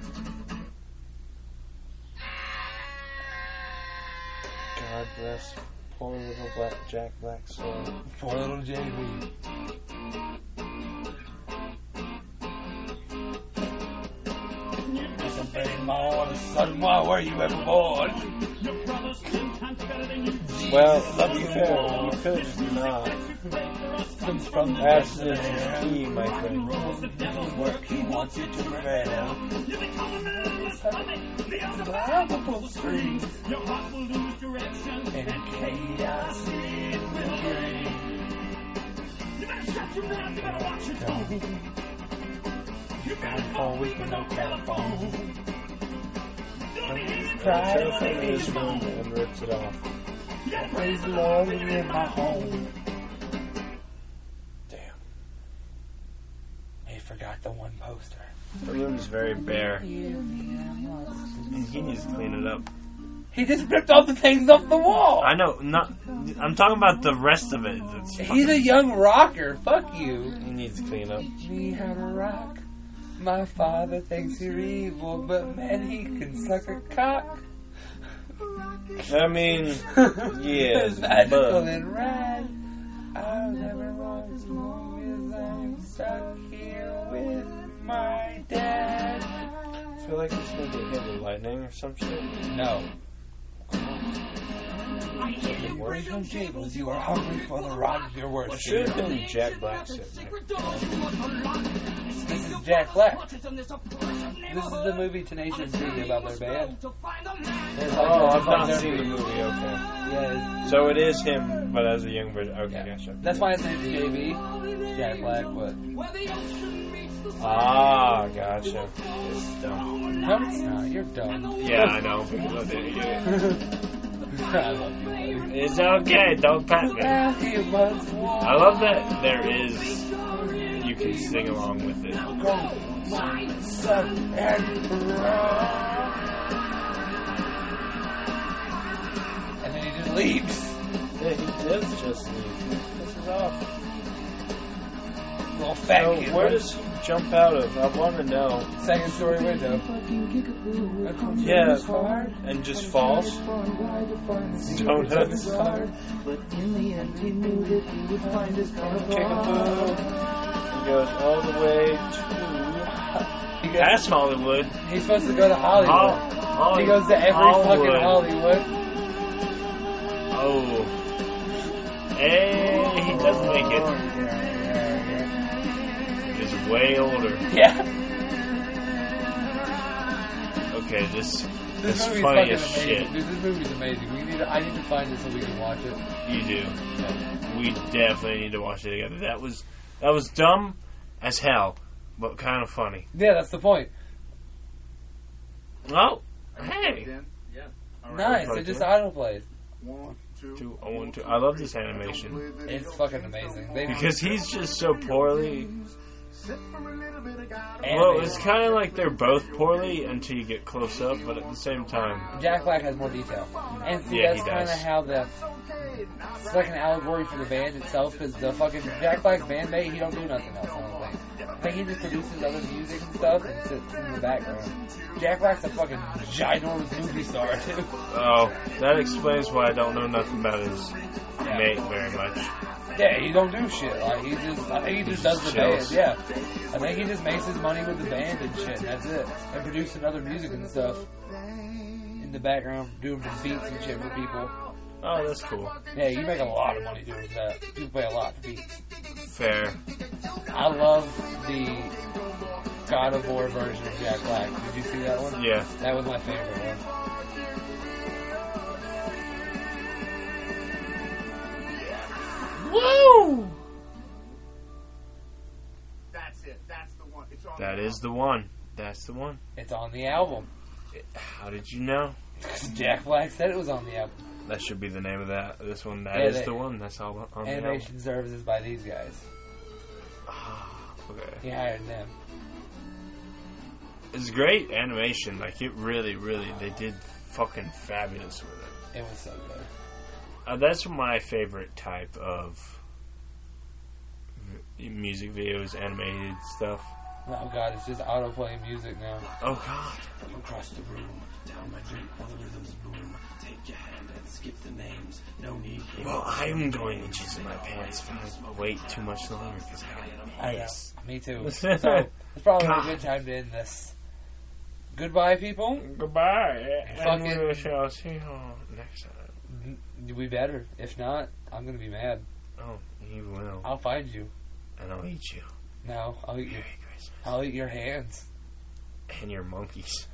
Speaker 3: God bless poor little Jack Black soul.
Speaker 1: Poor little JB. All of a sudden, why were you ever born?
Speaker 3: Well, to be fair, you could not. Abstinence is key, my friend.
Speaker 1: Work he wants you to prevail. Unstoppable streams. And chaos it will bring. You better shut your mouth, you better watch your tone. You better call, we can no telephone.
Speaker 3: Telephone in his room and rips it off.
Speaker 1: Praise the Lord in my home.
Speaker 3: Damn.
Speaker 1: forgot the one poster.
Speaker 3: The room's very bare. And he needs to clean it up.
Speaker 1: He just ripped all the things off the wall.
Speaker 3: I know, I'm talking about the rest of it.
Speaker 1: He's a young rocker. Fuck you.
Speaker 3: He needs to clean up.
Speaker 1: Teach me how to rock. My father thinks you're evil, but man, he can suck a cock.
Speaker 3: I mean, yeah,
Speaker 1: magical and rad. I'll never watch movies. I'm stuck here with my dad.
Speaker 3: I feel like it's going to get hit with lightning or some shit.
Speaker 1: No. Where you Jables, you are hungry for the rock of your worst.
Speaker 3: It should have been Jack Black.
Speaker 1: This is Jack Black. This is the movie Tenacious D about their band.
Speaker 3: Oh, I've not seen the movie, okay.
Speaker 1: Yeah.
Speaker 3: So it is him, but as a young version. Okay, gotcha.
Speaker 1: That's why his name's JB. Jack Black, but...
Speaker 3: Ah, gotcha. It's dumb.
Speaker 1: No, it's not. You're dumb.
Speaker 3: Yeah, I know, because I didn't get it.
Speaker 1: I love you, buddy.
Speaker 3: It's okay, don't pat me. I love that there is... You can sing along with it.
Speaker 1: And then he just leaves.
Speaker 3: Yeah, he does just leave. He pisses off.
Speaker 1: Little fat kid.
Speaker 3: Where does he jump out of? I want to know.
Speaker 1: Second story window.
Speaker 3: Yeah, and just falls. Donuts.
Speaker 1: But in the end, he knew that he would find his
Speaker 3: Kickapoo. He goes all the way to past Hollywood.
Speaker 1: He's supposed to go to Hollywood. He goes to every fucking Hollywood.
Speaker 3: Oh. Hey, he does make it. He's way older.
Speaker 1: Yeah.
Speaker 3: Okay, this
Speaker 1: movie's
Speaker 3: funny
Speaker 1: fucking
Speaker 3: as
Speaker 1: amazing.
Speaker 3: shit.
Speaker 1: Dude, this movie's amazing. I need to find it so we can watch it.
Speaker 3: You do. Yeah. We definitely need to watch it together. That was dumb as hell, but kind of funny.
Speaker 1: Yeah, that's the point.
Speaker 3: Oh, hey.
Speaker 1: Yeah. Nice. It just autoplays.
Speaker 3: 1, 2. I love this animation.
Speaker 1: It's fucking amazing.
Speaker 3: Because he's just so poorly. Well, it's kind of like they're both poorly until you get close up, but at the same time,
Speaker 1: Jack Black has more detail. And see,
Speaker 3: yeah,
Speaker 1: that's kind of how it's like an allegory for the band itself, because the fucking Jack Black bandmate, he don't do nothing else, I don't think. I think he just produces other music and stuff and sits in the background. Jack Black's a fucking ginormous movie star, too.
Speaker 3: Oh, that explains why I don't know nothing about his mate very much.
Speaker 1: Yeah, he don't do shit. Like I think he just does the band. Yeah, I think he just makes his money with the band and shit. And that's it. And producing other music and stuff in the background, doing beats and shit for people.
Speaker 3: Oh, that's cool.
Speaker 1: Yeah, you make a lot of money doing that. People pay a lot for beats.
Speaker 3: Fair.
Speaker 1: I love the God of War version of Jack Black. Did you see that one?
Speaker 3: Yeah.
Speaker 1: That was my favorite one.
Speaker 3: Woo!
Speaker 8: That's it. That's the one. It's on.
Speaker 3: That is the one. That's the one.
Speaker 1: It's on the album.
Speaker 3: How did you know?
Speaker 1: Jack Black said it was on the album.
Speaker 3: That should be the name of this one. That is the one. That's all on the album.
Speaker 1: Animation services by these guys.
Speaker 3: Okay.
Speaker 1: He hired them.
Speaker 3: It's great animation. Like, it really, they did fucking fabulous with it.
Speaker 1: It was so good.
Speaker 3: That's my favorite type of music videos, animated stuff.
Speaker 1: Oh god, it's just autoplay music now.
Speaker 3: Oh god.
Speaker 5: Across the room, down my drink while the rhythms boom. Take your hand and skip the names. No need.
Speaker 3: Well, I'm going to jizz in my pants if I wait too much longer because
Speaker 1: I know. Me too. So it's probably a good time to end this. Goodbye, people.
Speaker 3: Goodbye. And we
Speaker 1: Fucking.
Speaker 3: shall see you next time.
Speaker 1: We better. If not, I'm gonna be mad.
Speaker 3: Oh, you will.
Speaker 1: I'll find you.
Speaker 3: And I'll eat you.
Speaker 1: No, I'll eat you. I'll eat your hands.
Speaker 3: And your monkeys.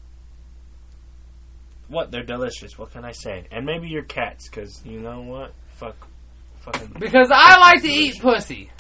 Speaker 3: What? They're delicious. What can I say? And maybe your cats, because you know what? Fucking.
Speaker 1: Because I like to eat pussy.